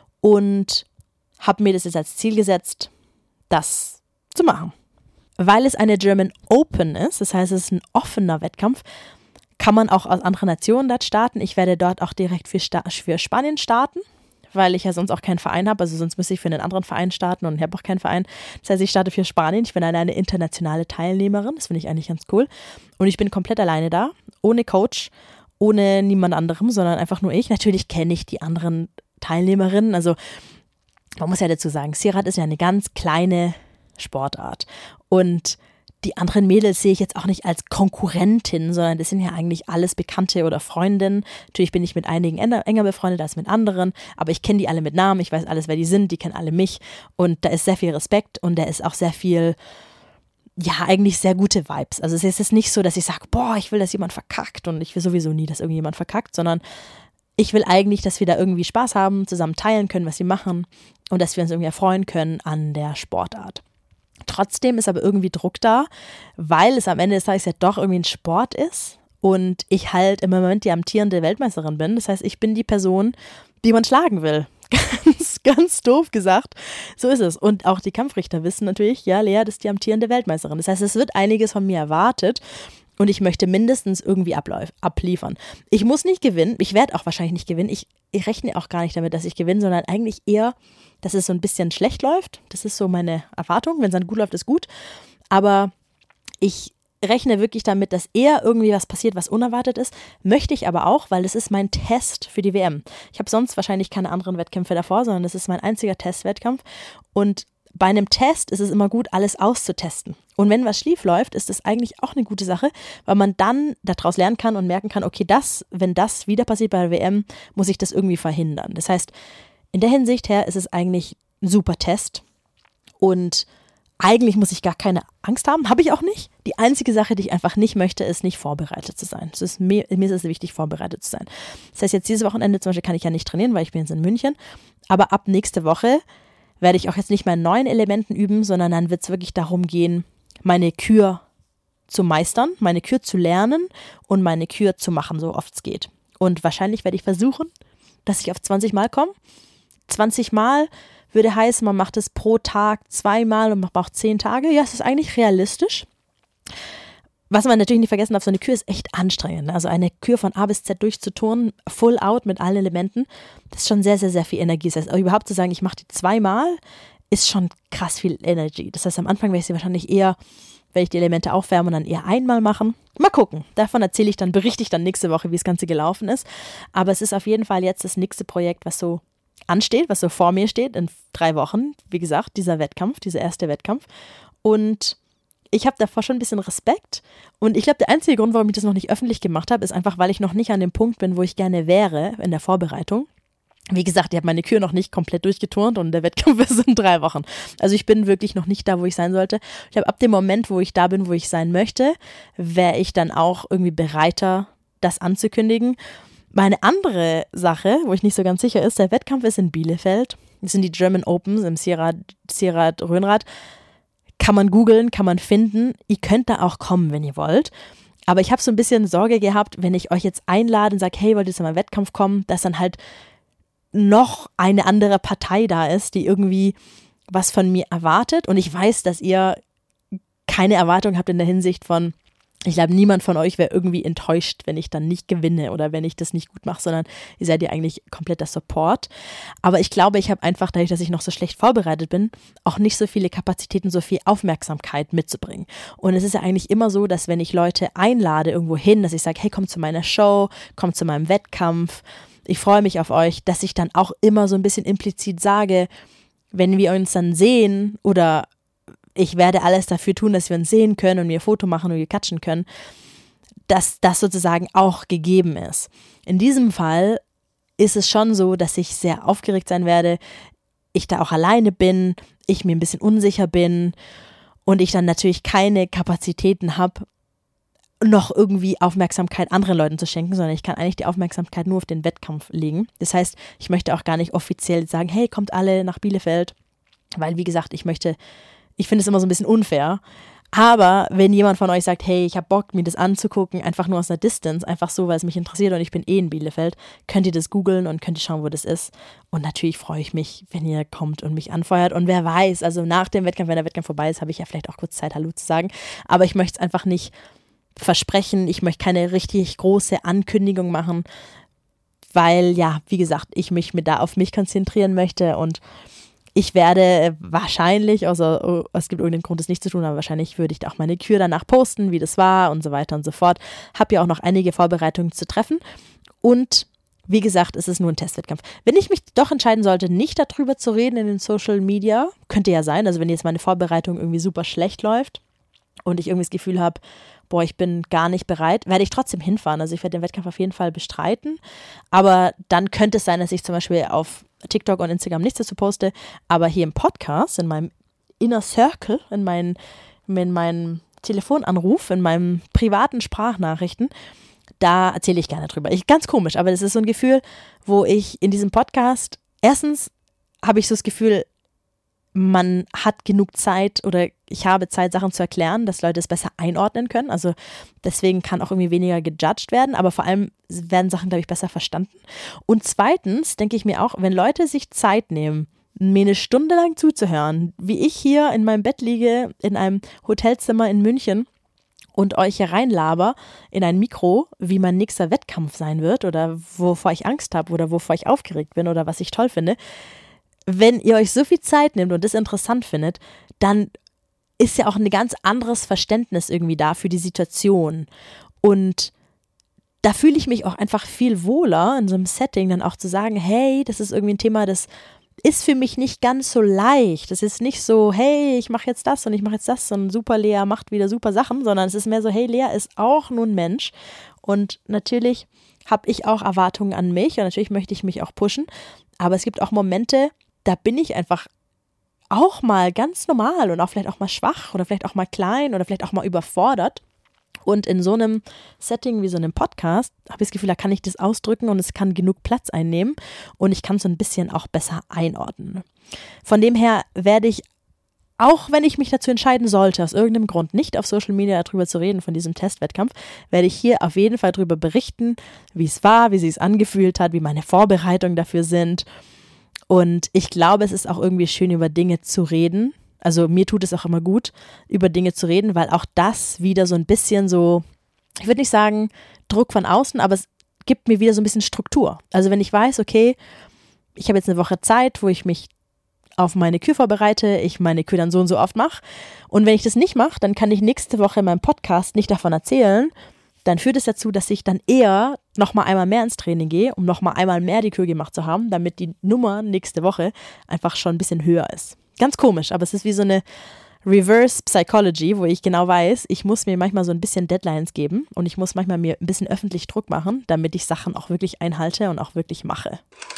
und habe mir das jetzt als Ziel gesetzt, das zu machen. Weil es eine German Open ist, das heißt, es ist ein offener Wettkampf, kann man auch aus anderen Nationen dort starten. Ich werde dort auch direkt für, Sta- für Spanien starten, weil ich ja sonst auch keinen Verein habe. Also sonst müsste ich für einen anderen Verein starten und ich habe auch keinen Verein. Das heißt, ich starte für Spanien. Ich bin eine, eine internationale Teilnehmerin. Das finde ich eigentlich ganz cool. Und ich bin komplett alleine da, ohne Coach, ohne niemand anderem, sondern einfach nur ich. Natürlich kenne ich die anderen Teilnehmerinnen. Also man muss ja dazu sagen, Seerad ist ja eine ganz kleine Sportart. Und die anderen Mädels sehe ich jetzt auch nicht als Konkurrentin, sondern das sind ja eigentlich alles Bekannte oder Freundinnen. Natürlich bin ich mit einigen enger befreundet als mit anderen, aber ich kenne die alle mit Namen, ich weiß alles, wer die sind, die kennen alle mich, und da ist sehr viel Respekt und da ist auch sehr viel, ja, eigentlich sehr gute Vibes. Also es ist jetzt nicht so, dass ich sage, boah, ich will, dass jemand verkackt, und ich will sowieso nie, dass irgendjemand verkackt, sondern ich will eigentlich, dass wir da irgendwie Spaß haben, zusammen teilen können, was sie machen, und dass wir uns irgendwie erfreuen können an der Sportart. Trotzdem ist aber irgendwie Druck da, weil es am Ende des Tages ja doch irgendwie ein Sport ist und ich halt im Moment die amtierende Weltmeisterin bin. Das heißt, ich bin die Person, die man schlagen will. Ganz, ganz doof gesagt. So ist es. Und auch die Kampfrichter wissen natürlich, ja, Lea, das ist die amtierende Weltmeisterin. Das heißt, es wird einiges von mir erwartet und ich möchte mindestens irgendwie abläuf, abliefern. Ich muss nicht gewinnen. Ich werde auch wahrscheinlich nicht gewinnen. Ich, ich rechne auch gar nicht damit, dass ich gewinne, sondern eigentlich eher, dass es so ein bisschen schlecht läuft. Das ist so meine Erwartung. Wenn es dann gut läuft, ist gut. Aber ich rechne wirklich damit, dass eher irgendwie was passiert, was unerwartet ist. Möchte ich aber auch, weil das ist mein Test für die W M. Ich habe sonst wahrscheinlich keine anderen Wettkämpfe davor, sondern das ist mein einziger Testwettkampf. Und bei einem Test ist es immer gut, alles auszutesten. Und wenn was schief läuft, ist das eigentlich auch eine gute Sache, weil man dann daraus lernen kann und merken kann, okay, das, wenn das wieder passiert bei der W M, muss ich das irgendwie verhindern. Das heißt, in der Hinsicht her ist es eigentlich ein super Test. Und eigentlich muss ich gar keine Angst haben, habe ich auch nicht. Die einzige Sache, die ich einfach nicht möchte, ist nicht vorbereitet zu sein. Es ist mir, mir ist es wichtig, vorbereitet zu sein. Das heißt, jetzt dieses Wochenende zum Beispiel kann ich ja nicht trainieren, weil ich bin jetzt in München. Aber ab nächste Woche werde ich auch jetzt nicht mehr in neuen Elementen üben, sondern dann wird es wirklich darum gehen, meine Kür zu meistern, meine Kür zu lernen und meine Kür zu machen, so oft es geht. Und wahrscheinlich werde ich versuchen, dass ich auf zwanzig Mal komme. zwanzig Mal würde heißen, man macht es pro Tag zweimal und man braucht zehn Tage. Ja, es ist eigentlich realistisch. Was man natürlich nicht vergessen darf, so eine Kür ist echt anstrengend. Also eine Kür von A bis Z durchzuturnen, full out mit allen Elementen, das ist schon sehr, sehr, sehr viel Energie. Das heißt, auch überhaupt zu sagen, ich mache die zweimal, ist schon krass viel Energie. Das heißt, am Anfang werde ich sie wahrscheinlich eher, werde ich die Elemente aufwärmen und dann eher einmal machen. Mal gucken. Davon erzähle ich dann, berichte ich dann nächste Woche, wie das Ganze gelaufen ist. Aber es ist auf jeden Fall jetzt das nächste Projekt, was so ansteht, was so vor mir steht, in drei Wochen, wie gesagt, dieser Wettkampf, dieser erste Wettkampf. Und ich habe davor schon ein bisschen Respekt. Und ich glaube, der einzige Grund, warum ich das noch nicht öffentlich gemacht habe, ist einfach, weil ich noch nicht an dem Punkt bin, wo ich gerne wäre in der Vorbereitung. Wie gesagt, ich habe meine Kür noch nicht komplett durchgeturnt und der Wettkampf ist in drei Wochen. Also ich bin wirklich noch nicht da, wo ich sein sollte. Ich glaube, ab dem Moment, wo ich da bin, wo ich sein möchte, wäre ich dann auch irgendwie bereiter, das anzukündigen. Meine andere Sache, wo ich nicht so ganz sicher ist, der Wettkampf ist in Bielefeld. Das sind die German Opens im Sierrad, Sierrad Rhönrad. Kann man googeln, kann man finden. Ihr könnt da auch kommen, wenn ihr wollt. Aber ich habe so ein bisschen Sorge gehabt, wenn ich euch jetzt einlade und sage, hey, wollt ihr zu meinem Wettkampf kommen, dass dann halt noch eine andere Partei da ist, die irgendwie was von mir erwartet. Und ich weiß, dass ihr keine Erwartung habt in der Hinsicht von, ich glaube, niemand von euch wäre irgendwie enttäuscht, wenn ich dann nicht gewinne oder wenn ich das nicht gut mache, sondern ihr seid ja eigentlich kompletter Support. Aber ich glaube, ich habe einfach, dadurch, dass ich noch so schlecht vorbereitet bin, auch nicht so viele Kapazitäten, so viel Aufmerksamkeit mitzubringen. Und es ist ja eigentlich immer so, dass wenn ich Leute einlade irgendwo hin, dass ich sage, hey, komm zu meiner Show, komm zu meinem Wettkampf, ich freue mich auf euch, dass ich dann auch immer so ein bisschen implizit sage, wenn wir uns dann sehen oder ich werde alles dafür tun, dass wir uns sehen können und wir ein Foto machen und wir quatschen können, dass das sozusagen auch gegeben ist. In diesem Fall ist es schon so, dass ich sehr aufgeregt sein werde, ich da auch alleine bin, ich mir ein bisschen unsicher bin und ich dann natürlich keine Kapazitäten habe, noch irgendwie Aufmerksamkeit anderen Leuten zu schenken, sondern ich kann eigentlich die Aufmerksamkeit nur auf den Wettkampf legen. Das heißt, ich möchte auch gar nicht offiziell sagen, hey, kommt alle nach Bielefeld, weil wie gesagt, ich möchte Ich finde es immer so ein bisschen unfair. Aber wenn jemand von euch sagt, hey, ich habe Bock, mir das anzugucken, einfach nur aus einer Distance, einfach so, weil es mich interessiert und ich bin eh in Bielefeld, könnt ihr das googeln und könnt ihr schauen, wo das ist. Und natürlich freue ich mich, wenn ihr kommt und mich anfeuert. Und wer weiß, also nach dem Wettkampf, wenn der Wettkampf vorbei ist, habe ich ja vielleicht auch kurz Zeit, Hallo zu sagen. Aber ich möchte es einfach nicht versprechen. Ich möchte keine richtig große Ankündigung machen, weil, ja, wie gesagt, ich mich mit da auf mich konzentrieren möchte und ich werde wahrscheinlich, also es gibt irgendeinen Grund, es nicht zu tun, aber wahrscheinlich würde ich da auch meine Kür danach posten, wie das war und so weiter und so fort. Habe ja auch noch einige Vorbereitungen zu treffen und wie gesagt, es ist nur ein Testwettkampf. Wenn ich mich doch entscheiden sollte, nicht darüber zu reden in den Social Media, könnte ja sein, also wenn jetzt meine Vorbereitung irgendwie super schlecht läuft und ich irgendwie das Gefühl habe, boah, ich bin gar nicht bereit, werde ich trotzdem hinfahren. Also ich werde den Wettkampf auf jeden Fall bestreiten, aber dann könnte es sein, dass ich zum Beispiel auf TikTok und Instagram nichts dazu poste, aber hier im Podcast, in meinem Inner Circle, in meinen, in meinem Telefonanruf, in meinen privaten Sprachnachrichten, da erzähle ich gerne drüber. Ich, ganz komisch, aber das ist so ein Gefühl, wo ich in diesem Podcast, erstens habe ich so das Gefühl, man hat genug Zeit oder ich habe Zeit, Sachen zu erklären, dass Leute es besser einordnen können. Also deswegen kann auch irgendwie weniger gejudged werden, aber vor allem werden Sachen, glaube ich, besser verstanden. Und zweitens denke ich mir auch, wenn Leute sich Zeit nehmen, mir eine Stunde lang zuzuhören, wie ich hier in meinem Bett liege, in einem Hotelzimmer in München und euch hier reinlaber in ein Mikro, wie mein nächster Wettkampf sein wird oder wovor ich Angst habe oder wovor ich aufgeregt bin oder was ich toll finde. Wenn ihr euch so viel Zeit nehmt und das interessant findet, dann ist ja auch ein ganz anderes Verständnis irgendwie da für die Situation. Und da fühle ich mich auch einfach viel wohler in so einem Setting, dann auch zu sagen, hey, das ist irgendwie ein Thema, das ist für mich nicht ganz so leicht. Das ist nicht so, hey, ich mache jetzt das und ich mache jetzt das und super, Lea macht wieder super Sachen, sondern es ist mehr so, hey, Lea ist auch nur ein Mensch und natürlich habe ich auch Erwartungen an mich und natürlich möchte ich mich auch pushen, aber es gibt auch Momente, da bin ich einfach auch mal ganz normal und auch vielleicht auch mal schwach oder vielleicht auch mal klein oder vielleicht auch mal überfordert. Und in so einem Setting wie so einem Podcast habe ich das Gefühl, da kann ich das ausdrücken und es kann genug Platz einnehmen und ich kann es so ein bisschen auch besser einordnen. Von dem her werde ich, auch wenn ich mich dazu entscheiden sollte, aus irgendeinem Grund nicht auf Social Media darüber zu reden, von diesem Testwettkampf, werde ich hier auf jeden Fall darüber berichten, wie es war, wie es sich angefühlt hat, wie meine Vorbereitungen dafür sind. Und ich glaube, es ist auch irgendwie schön, über Dinge zu reden. Also mir tut es auch immer gut, über Dinge zu reden, weil auch das wieder so ein bisschen so, ich würde nicht sagen Druck von außen, aber es gibt mir wieder so ein bisschen Struktur. Also wenn ich weiß, okay, ich habe jetzt eine Woche Zeit, wo ich mich auf meine Kür vorbereite, ich meine Kür dann so und so oft mache und wenn ich das nicht mache, dann kann ich nächste Woche in meinem Podcast nicht davon erzählen, dann führt es dazu, dass ich dann eher nochmal einmal mehr ins Training gehe, um nochmal einmal mehr die Kür gemacht zu haben, damit die Nummer nächste Woche einfach schon ein bisschen höher ist. Ganz komisch, aber es ist wie so eine Reverse Psychology, wo ich genau weiß, ich muss mir manchmal so ein bisschen Deadlines geben und ich muss manchmal mir ein bisschen öffentlich Druck machen, damit ich Sachen auch wirklich einhalte und auch wirklich mache.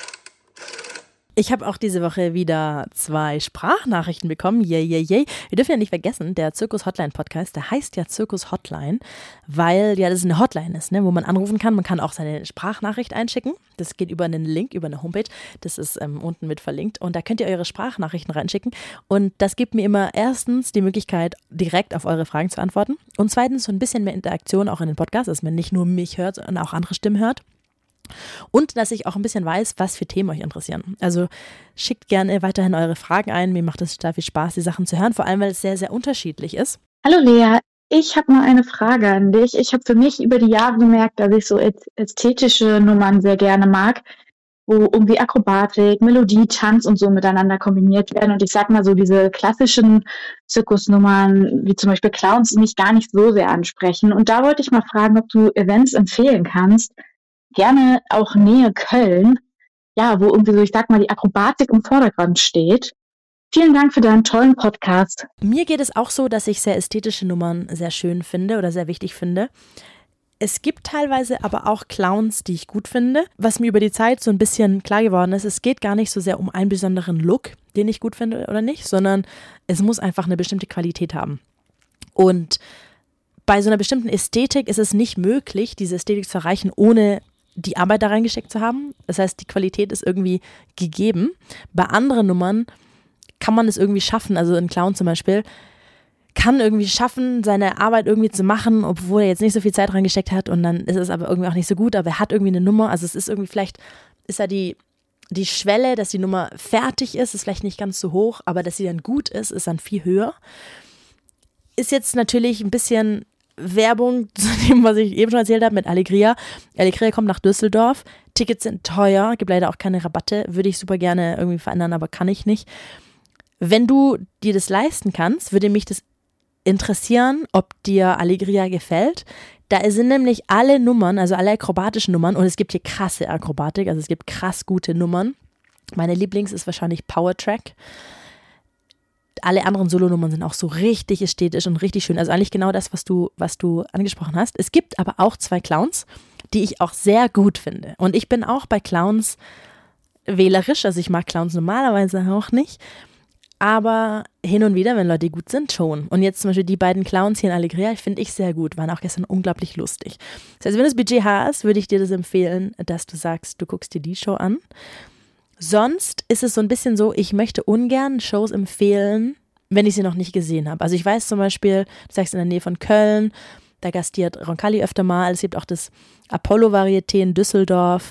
Ich habe auch diese Woche wieder zwei Sprachnachrichten bekommen. Yay, yay, yay. Wir dürfen ja nicht vergessen, der Zirkus Hotline Podcast, der heißt ja Zirkus Hotline, weil ja das eine Hotline ist, ne, wo man anrufen kann. Man kann auch seine Sprachnachricht einschicken. Das geht über einen Link, über eine Homepage. Das ist ähm, unten mit verlinkt. Und da könnt ihr eure Sprachnachrichten reinschicken. Und das gibt mir immer erstens die Möglichkeit, direkt auf eure Fragen zu antworten. Und zweitens so ein bisschen mehr Interaktion auch in den Podcast, dass man nicht nur mich hört, sondern auch andere Stimmen hört. Und dass ich auch ein bisschen weiß, was für Themen euch interessieren. Also schickt gerne weiterhin eure Fragen ein. Mir macht es total viel Spaß, die Sachen zu hören, vor allem, weil es sehr, sehr unterschiedlich ist. Hallo Lea, ich habe mal eine Frage an dich. Ich habe für mich über die Jahre gemerkt, dass ich so ästhetische Nummern sehr gerne mag, wo irgendwie Akrobatik, Melodie, Tanz und so miteinander kombiniert werden. Und ich sag mal so, diese klassischen Zirkusnummern, wie zum Beispiel Clowns, die mich gar nicht so sehr ansprechen. Und da wollte ich mal fragen, ob du Events empfehlen kannst, gerne auch Nähe Köln, ja, wo irgendwie so, ich sag mal, die Akrobatik im Vordergrund steht. Vielen Dank für deinen tollen Podcast. Mir geht es auch so, dass ich sehr ästhetische Nummern sehr schön finde oder sehr wichtig finde. Es gibt teilweise aber auch Clowns, die ich gut finde. Was mir über die Zeit so ein bisschen klar geworden ist, es geht gar nicht so sehr um einen besonderen Look, den ich gut finde oder nicht, sondern es muss einfach eine bestimmte Qualität haben. Und bei so einer bestimmten Ästhetik ist es nicht möglich, diese Ästhetik zu erreichen, ohne die Arbeit da reingesteckt zu haben. Das heißt, die Qualität ist irgendwie gegeben. Bei anderen Nummern kann man es irgendwie schaffen, also ein Clown zum Beispiel, kann irgendwie schaffen, seine Arbeit irgendwie zu machen, obwohl er jetzt nicht so viel Zeit reingesteckt hat und dann ist es aber irgendwie auch nicht so gut, aber er hat irgendwie eine Nummer, also es ist irgendwie vielleicht, ist ja die, die Schwelle, dass die Nummer fertig ist, ist vielleicht nicht ganz so hoch, aber dass sie dann gut ist, ist dann viel höher. Ist jetzt natürlich ein bisschen Werbung zu dem, was ich eben schon erzählt habe mit Allegria. Allegria kommt nach Düsseldorf. Tickets sind teuer, gibt leider auch keine Rabatte. Würde ich super gerne irgendwie verändern, aber kann ich nicht. Wenn du dir das leisten kannst, würde mich das interessieren, ob dir Allegria gefällt. Da sind nämlich alle Nummern, also alle akrobatischen Nummern, und es gibt hier krasse Akrobatik, also es gibt krass gute Nummern. Meine Lieblings ist wahrscheinlich Powertrack. Alle anderen Solonummern sind auch so richtig ästhetisch und richtig schön. Also eigentlich genau das, was du, was du angesprochen hast. Es gibt aber auch zwei Clowns, die ich auch sehr gut finde. Und ich bin auch bei Clowns wählerisch. Also ich mag Clowns normalerweise auch nicht. Aber hin und wieder, wenn Leute gut sind, schon. Und jetzt zum Beispiel die beiden Clowns hier in Allegria, finde ich sehr gut. Waren auch gestern unglaublich lustig. Das heißt, wenn du das Budget hast, würde ich dir das empfehlen, dass du sagst, du guckst dir die Show an. Sonst ist es so ein bisschen so, ich möchte ungern Shows empfehlen, wenn ich sie noch nicht gesehen habe. Also ich weiß zum Beispiel, du sagst in der Nähe von Köln, da gastiert Roncalli öfter mal. Es gibt auch das Apollo-Varieté in Düsseldorf,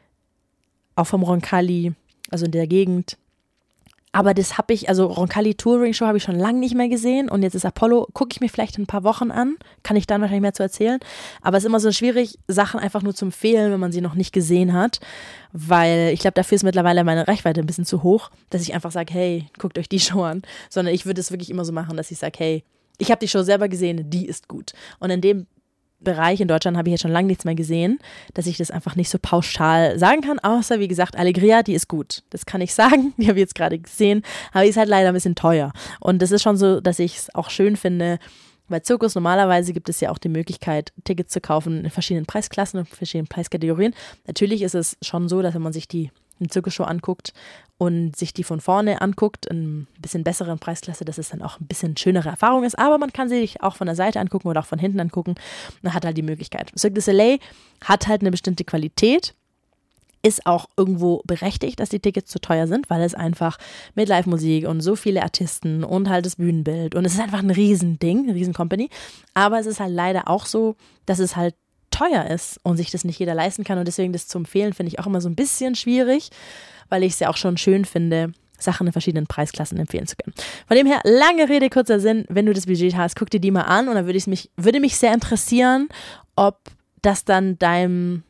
auch vom Roncalli, also in der Gegend. Aber das habe ich, also Roncalli Touring Show habe ich schon lange nicht mehr gesehen und jetzt ist Apollo, gucke ich mir vielleicht in ein paar Wochen an, kann ich dann wahrscheinlich mehr zu erzählen, aber es ist immer so schwierig, Sachen einfach nur zu empfehlen, wenn man sie noch nicht gesehen hat, weil ich glaube, dafür ist mittlerweile meine Reichweite ein bisschen zu hoch, dass ich einfach sage, hey, guckt euch die Show an, sondern ich würde es wirklich immer so machen, dass ich sage, hey, ich habe die Show selber gesehen, die ist gut und in dem Bereich in Deutschland habe ich jetzt schon lange nichts mehr gesehen, dass ich das einfach nicht so pauschal sagen kann, außer wie gesagt, Alegria, die ist gut. Das kann ich sagen, die habe ich jetzt gerade gesehen, aber die ist halt leider ein bisschen teuer. Und das ist schon so, dass ich es auch schön finde, bei Zirkus normalerweise gibt es ja auch die Möglichkeit, Tickets zu kaufen in verschiedenen Preisklassen und verschiedenen Preiskategorien. Natürlich ist es schon so, dass wenn man sich die eine Zirkusshow anguckt und sich die von vorne anguckt, in ein bisschen besseren Preisklasse, dass es dann auch ein bisschen schönere Erfahrung ist, aber man kann sie sich auch von der Seite angucken oder auch von hinten angucken und hat halt die Möglichkeit. Cirque du Soleil hat halt eine bestimmte Qualität, ist auch irgendwo berechtigt, dass die Tickets zu teuer sind, weil es einfach mit Live-Musik und so viele Artisten und halt das Bühnenbild und es ist einfach ein Riesending, eine Riesen-Company, aber es ist halt leider auch so, dass es halt teuer ist und sich das nicht jeder leisten kann und deswegen das zu empfehlen, finde ich auch immer so ein bisschen schwierig, weil ich es ja auch schon schön finde, Sachen in verschiedenen Preisklassen empfehlen zu können. Von dem her, lange Rede, kurzer Sinn, wenn du das Budget hast, guck dir die mal an und dann würde ich mich, würde mich sehr interessieren, ob das dann deinem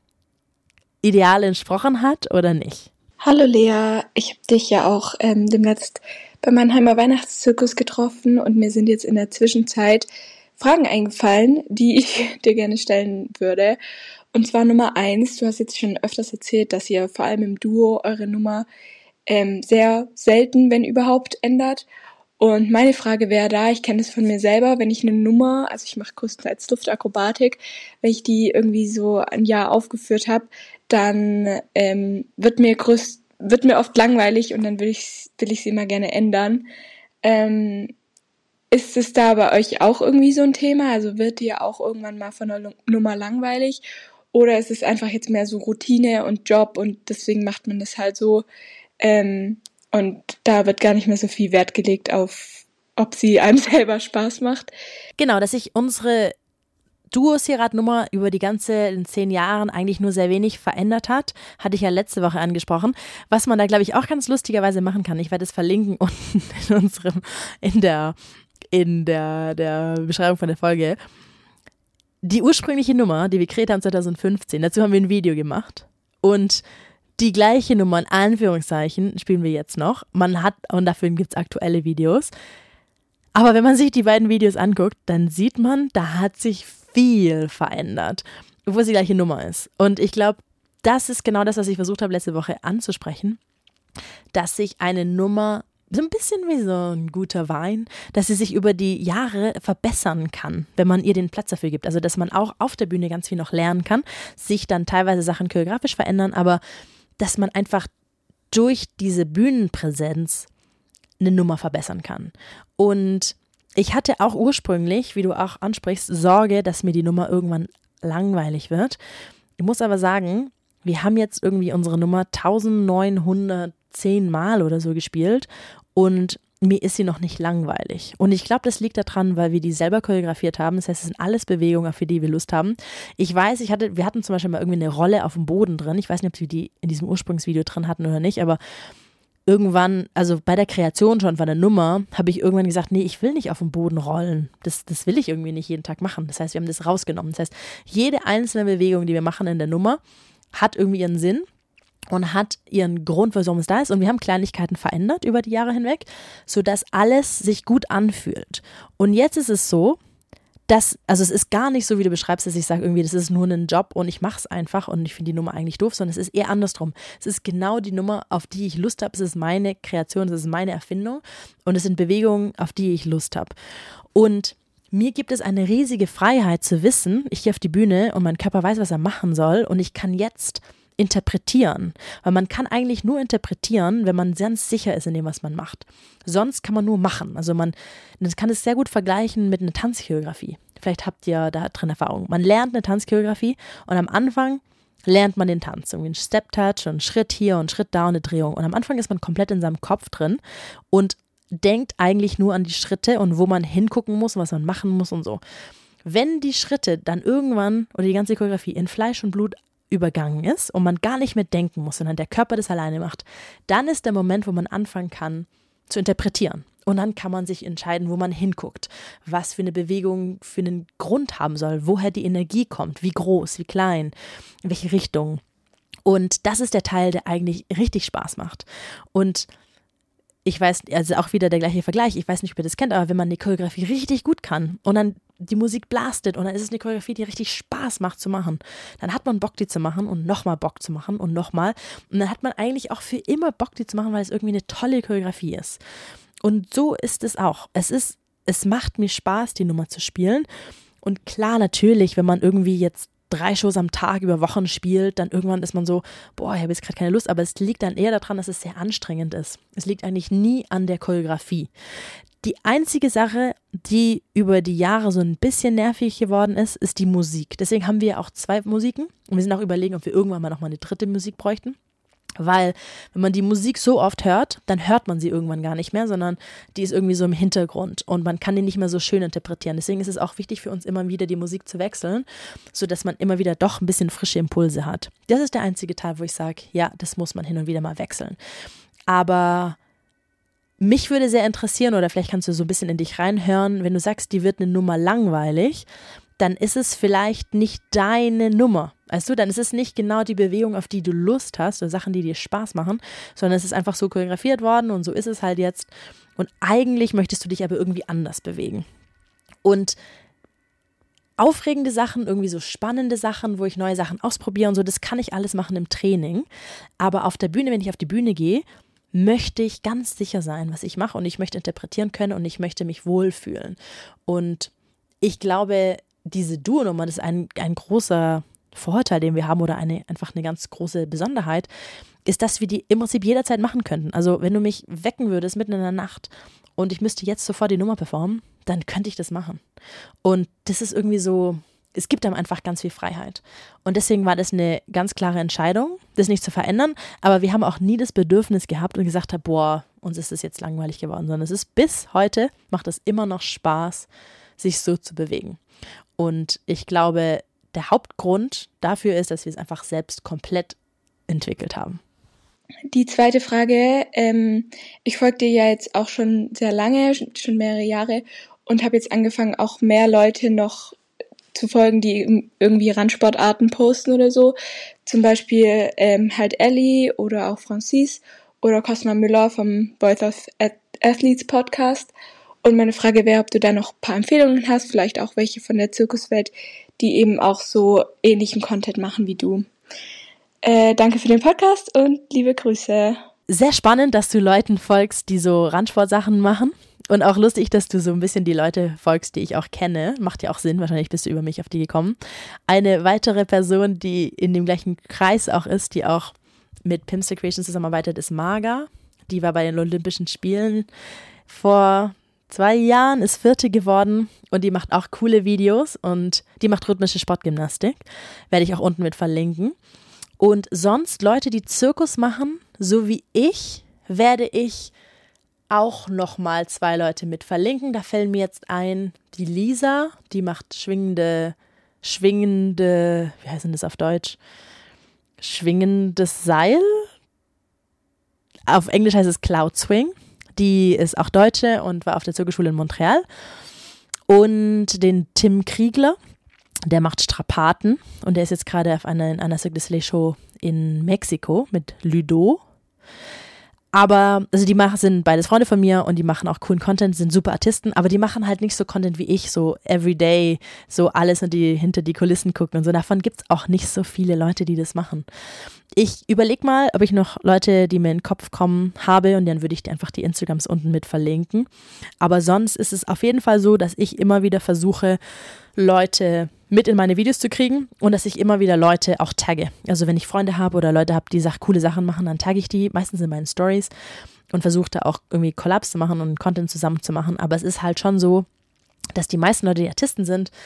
Ideal entsprochen hat oder nicht. Hallo Lea, ich habe dich ja auch ähm, demnächst bei Mannheimer Weihnachtszirkus getroffen und mir sind jetzt in der Zwischenzeit Fragen eingefallen, die ich dir gerne stellen würde. Und zwar Nummer eins, du hast jetzt schon öfters erzählt, dass ihr vor allem im Duo eure Nummer ähm, sehr selten, wenn überhaupt, ändert. Und meine Frage wäre da, ich kenne das von mir selber, wenn ich eine Nummer, also ich mache größtenteils Luftakrobatik, wenn ich die irgendwie so ein Jahr aufgeführt habe, dann ähm, wird mir größt, wird mir oft langweilig und dann will ich, will ich sie immer gerne ändern. Ähm, Ist es da bei euch auch irgendwie so ein Thema? Also wird dir auch irgendwann mal von der Lu- Nummer langweilig? Oder ist es einfach jetzt mehr so Routine und Job und deswegen macht man das halt so? Ähm, und da wird gar nicht mehr so viel Wert gelegt auf, ob sie einem selber Spaß macht. Genau, dass sich unsere Duo-Sirat-Nummer über die ganzen zehn Jahren eigentlich nur sehr wenig verändert hat, hatte ich ja letzte Woche angesprochen. Was man da, glaube ich, auch ganz lustigerweise machen kann, ich werde es verlinken unten in unserem, in der in der, der Beschreibung von der Folge. Die ursprüngliche Nummer, die wir kreiert haben zwanzig fünfzehn, dazu haben wir ein Video gemacht und die gleiche Nummer in Anführungszeichen spielen wir jetzt noch. Man hat, und dafür gibt es aktuelle Videos, aber wenn man sich die beiden Videos anguckt, dann sieht man, da hat sich viel verändert, obwohl es die gleiche Nummer ist. Und ich glaube, das ist genau das, was ich versucht habe, letzte Woche anzusprechen, dass sich eine Nummer so ein bisschen wie so ein guter Wein, dass sie sich über die Jahre verbessern kann, wenn man ihr den Platz dafür gibt. Also, dass man auch auf der Bühne ganz viel noch lernen kann, sich dann teilweise Sachen choreografisch verändern, aber dass man einfach durch diese Bühnenpräsenz eine Nummer verbessern kann. Und ich hatte auch ursprünglich, wie du auch ansprichst, Sorge, dass mir die Nummer irgendwann langweilig wird. Ich muss aber sagen, wir haben jetzt irgendwie unsere Nummer neunzehnhundertzehn Mal oder so gespielt und mir ist sie noch nicht langweilig. Und ich glaube, das liegt daran, weil wir die selber choreografiert haben. Das heißt, es sind alles Bewegungen, auf die wir Lust haben. Ich weiß, ich hatte, wir hatten zum Beispiel mal irgendwie eine Rolle auf dem Boden drin. Ich weiß nicht, ob wir die in diesem Ursprungsvideo drin hatten oder nicht, aber irgendwann, also bei der Kreation schon von der Nummer, habe ich irgendwann gesagt, nee, ich will nicht auf dem Boden rollen. Das, das will ich irgendwie nicht jeden Tag machen. Das heißt, wir haben das rausgenommen. Das heißt, jede einzelne Bewegung, die wir machen in der Nummer, hat irgendwie ihren Sinn und hat ihren Grund, warum es da ist. Und wir haben Kleinigkeiten verändert über die Jahre hinweg, sodass alles sich gut anfühlt. Und jetzt ist es so, dass, also es ist gar nicht so, wie du beschreibst, dass ich sage, irgendwie, das ist nur ein Job und ich mache es einfach und ich finde die Nummer eigentlich doof, sondern es ist eher andersrum. Es ist genau die Nummer, auf die ich Lust habe. Es ist meine Kreation, es ist meine Erfindung und es sind Bewegungen, auf die ich Lust habe. Und mir gibt es eine riesige Freiheit zu wissen, ich gehe auf die Bühne und mein Körper weiß, was er machen soll und ich kann jetzt interpretieren. Weil man kann eigentlich nur interpretieren, wenn man ganz sicher ist in dem, was man macht. Sonst kann man nur machen. Also man das kann es sehr gut vergleichen mit einer Tanzchoreografie. Vielleicht habt ihr da drin Erfahrung. Man lernt eine Tanzchoreografie und am Anfang lernt man den Tanz. Irgendwie ein Step-Touch, ein Schritt hier und ein Schritt da und eine Drehung. Und am Anfang ist man komplett in seinem Kopf drin und denkt eigentlich nur an die Schritte und wo man hingucken muss, was man machen muss und so. Wenn die Schritte dann irgendwann oder die ganze Choreografie in Fleisch und Blut übergangen ist und man gar nicht mehr denken muss, sondern der Körper das alleine macht, dann ist der Moment, wo man anfangen kann zu interpretieren. Und dann kann man sich entscheiden, wo man hinguckt, was für eine Bewegung für einen Grund haben soll, woher die Energie kommt, wie groß, wie klein, in welche Richtung. Und das ist der Teil, der eigentlich richtig Spaß macht. Und ich weiß, also auch wieder der gleiche Vergleich, ich weiß nicht, ob ihr das kennt, aber wenn man eine Choreografie richtig gut kann und dann die Musik blastet und dann ist es eine Choreografie, die richtig Spaß macht zu machen, dann hat man Bock, die zu machen und nochmal Bock zu machen und nochmal. Und dann hat man eigentlich auch für immer Bock, die zu machen, weil es irgendwie eine tolle Choreografie ist. Und so ist es auch. Es ist, es macht mir Spaß, die Nummer zu spielen. Und klar, natürlich, wenn man irgendwie jetzt drei Shows am Tag über Wochen spielt, dann irgendwann ist man so, boah, ich habe jetzt gerade keine Lust, aber es liegt dann eher daran, dass es sehr anstrengend ist. Es liegt eigentlich nie an der Choreografie. Die einzige Sache, die über die Jahre so ein bisschen nervig geworden ist, ist die Musik. Deswegen haben wir auch zwei Musiken und wir sind auch überlegen, ob wir irgendwann mal nochmal eine dritte Musik bräuchten. Weil, wenn man die Musik so oft hört, dann hört man sie irgendwann gar nicht mehr, sondern die ist irgendwie so im Hintergrund und man kann die nicht mehr so schön interpretieren. Deswegen ist es auch wichtig für uns immer wieder, die Musik zu wechseln, sodass man immer wieder doch ein bisschen frische Impulse hat. Das ist der einzige Teil, wo ich sage, ja, das muss man hin und wieder mal wechseln. Aber mich würde sehr interessieren, oder vielleicht kannst du so ein bisschen in dich reinhören, wenn du sagst, die wird eine Nummer langweilig, dann ist es vielleicht nicht deine Nummer. Weißt du, dann ist es nicht genau die Bewegung, auf die du Lust hast oder Sachen, die dir Spaß machen, sondern es ist einfach so choreografiert worden und so ist es halt jetzt. Und eigentlich möchtest du dich aber irgendwie anders bewegen. Und aufregende Sachen, irgendwie so spannende Sachen, wo ich neue Sachen ausprobiere und so, das kann ich alles machen im Training. Aber auf der Bühne, wenn ich auf die Bühne gehe, möchte ich ganz sicher sein, was ich mache und ich möchte interpretieren können und ich möchte mich wohlfühlen. Und ich glaube, diese Duo-Nummer, das ist ein, ein großer Vorteil, den wir haben oder eine, einfach eine ganz große Besonderheit, ist, dass wir die im Prinzip jederzeit machen könnten. Also wenn du mich wecken würdest mitten in der Nacht und ich müsste jetzt sofort die Nummer performen, dann könnte ich das machen. Und das ist irgendwie so, es gibt einem einfach ganz viel Freiheit. Und deswegen war das eine ganz klare Entscheidung, das nicht zu verändern, aber wir haben auch nie das Bedürfnis gehabt und gesagt haben, boah, uns ist das jetzt langweilig geworden, sondern es ist bis heute, macht es immer noch Spaß, sich so zu bewegen. Und ich glaube, der Hauptgrund dafür ist, dass wir es einfach selbst komplett entwickelt haben. Die zweite Frage, ähm, ich folge dir ja jetzt auch schon sehr lange, schon mehrere Jahre und habe jetzt angefangen, auch mehr Leute noch zu folgen, die irgendwie Randsportarten posten oder so. Zum Beispiel ähm, halt Ellie oder auch Francis oder Cosma Müller vom Voice of Athletes Podcast. Und meine Frage wäre, ob du da noch ein paar Empfehlungen hast, vielleicht auch welche von der Zirkuswelt, die eben auch so ähnlichen Content machen wie du. Äh, danke für den Podcast und liebe Grüße. Sehr spannend, dass du Leuten folgst, die so Randsportsachen machen. Und auch lustig, dass du so ein bisschen die Leute folgst, die ich auch kenne. Macht ja auch Sinn, wahrscheinlich bist du über mich auf die gekommen. Eine weitere Person, die in dem gleichen Kreis auch ist, die auch mit Pimster Creations zusammenarbeitet, ist Marga. Die war bei den Olympischen Spielen vor zwei Jahren, ist Vierte geworden und die macht auch coole Videos und die macht rhythmische Sportgymnastik. Werde ich auch unten mit verlinken. Und sonst Leute, die Zirkus machen, so wie ich, werde ich auch nochmal zwei Leute mit verlinken. Da fällt mir jetzt ein, die Lisa, die macht schwingende, schwingende, wie heißt denn das auf Deutsch? Schwingendes Seil. Auf Englisch heißt es Cloud Swing. Die ist auch Deutsche und war auf der Zirkusschule in Montreal. Und den Tim Kriegler, der macht Strapaten und der ist jetzt gerade auf einer, in einer Cirque du Soleil Show in Mexiko mit Ludo. Aber, also die machen, sind beides Freunde von mir und die machen auch coolen Content, sind super Artisten, aber die machen halt nicht so Content wie ich, so everyday, so alles und die hinter die Kulissen gucken und so. Davon gibt es auch nicht so viele Leute, die das machen. Ich überlege mal, ob ich noch Leute, die mir in den Kopf kommen, habe und dann würde ich dir einfach die Instagrams unten mit verlinken. Aber sonst ist es auf jeden Fall so, dass ich immer wieder versuche, Leute mit in meine Videos zu kriegen und dass ich immer wieder Leute auch tagge. Also wenn ich Freunde habe oder Leute habe, die Sach- coole Sachen machen, dann tagge ich die, meistens in meinen Stories und versuche da auch irgendwie Collabs zu machen und Content zusammen zu machen. Aber es ist halt schon so, dass die meisten Leute, die Artisten sind,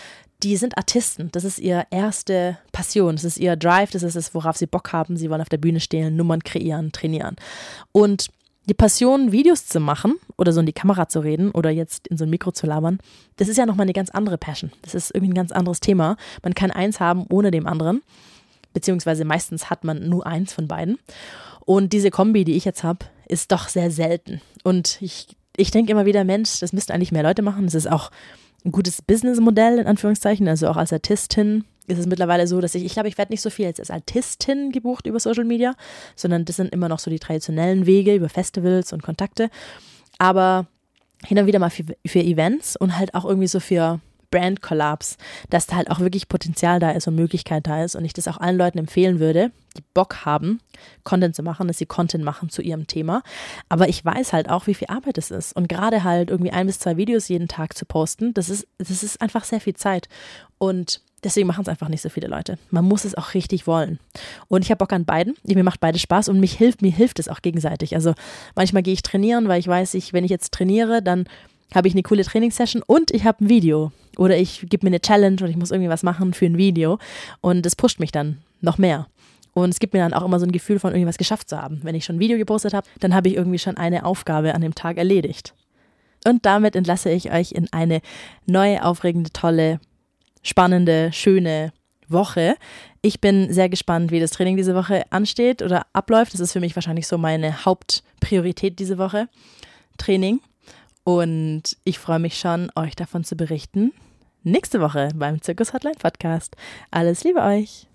die sind Artisten. Das ist ihre erste Passion, das ist ihr Drive, das ist es, worauf sie Bock haben. Sie wollen auf der Bühne stehen, Nummern kreieren, trainieren. Und die Passion, Videos zu machen oder so in die Kamera zu reden oder jetzt in so ein Mikro zu labern, das ist ja nochmal eine ganz andere Passion. Das ist irgendwie ein ganz anderes Thema. Man kann eins haben ohne dem anderen, beziehungsweise meistens hat man nur eins von beiden. Und diese Kombi, die ich jetzt habe, ist doch sehr selten. Und ich, ich denke immer wieder, Mensch, das müssten eigentlich mehr Leute machen. Das ist auch ein gutes Businessmodell, in Anführungszeichen. Also auch als Artistin ist es mittlerweile so, dass ich, ich glaube, ich werde nicht so viel jetzt als Artistin gebucht über Social Media, sondern das sind immer noch so die traditionellen Wege über Festivals und Kontakte. Aber hin und wieder mal für, für Events und halt auch irgendwie so für Brand-Collabs, dass da halt auch wirklich Potenzial da ist und Möglichkeit da ist und ich das auch allen Leuten empfehlen würde, die Bock haben, Content zu machen, dass sie Content machen zu ihrem Thema. Aber ich weiß halt auch, wie viel Arbeit es ist. Und gerade halt irgendwie ein bis zwei Videos jeden Tag zu posten, das ist, das ist einfach sehr viel Zeit. Und deswegen machen es einfach nicht so viele Leute. Man muss es auch richtig wollen. Und ich habe Bock an beiden. Mir macht beides Spaß und mich hilft, mir hilft es auch gegenseitig. Also manchmal gehe ich trainieren, weil ich weiß, ich, wenn ich jetzt trainiere, dann habe ich eine coole Trainingssession und ich habe ein Video. Oder ich gebe mir eine Challenge und ich muss irgendwie was machen für ein Video. Und das pusht mich dann noch mehr. Und es gibt mir dann auch immer so ein Gefühl von irgendwas geschafft zu haben. Wenn ich schon ein Video gepostet habe, dann habe ich irgendwie schon eine Aufgabe an dem Tag erledigt. Und damit entlasse ich euch in eine neue, aufregende, tolle, spannende, schöne Woche. Ich bin sehr gespannt, wie das Training diese Woche ansteht oder abläuft. Das ist für mich wahrscheinlich so meine Hauptpriorität diese Woche, Training. Und ich freue mich schon, euch davon zu berichten nächste Woche beim Zirkus Hotline Podcast. Alles Liebe euch!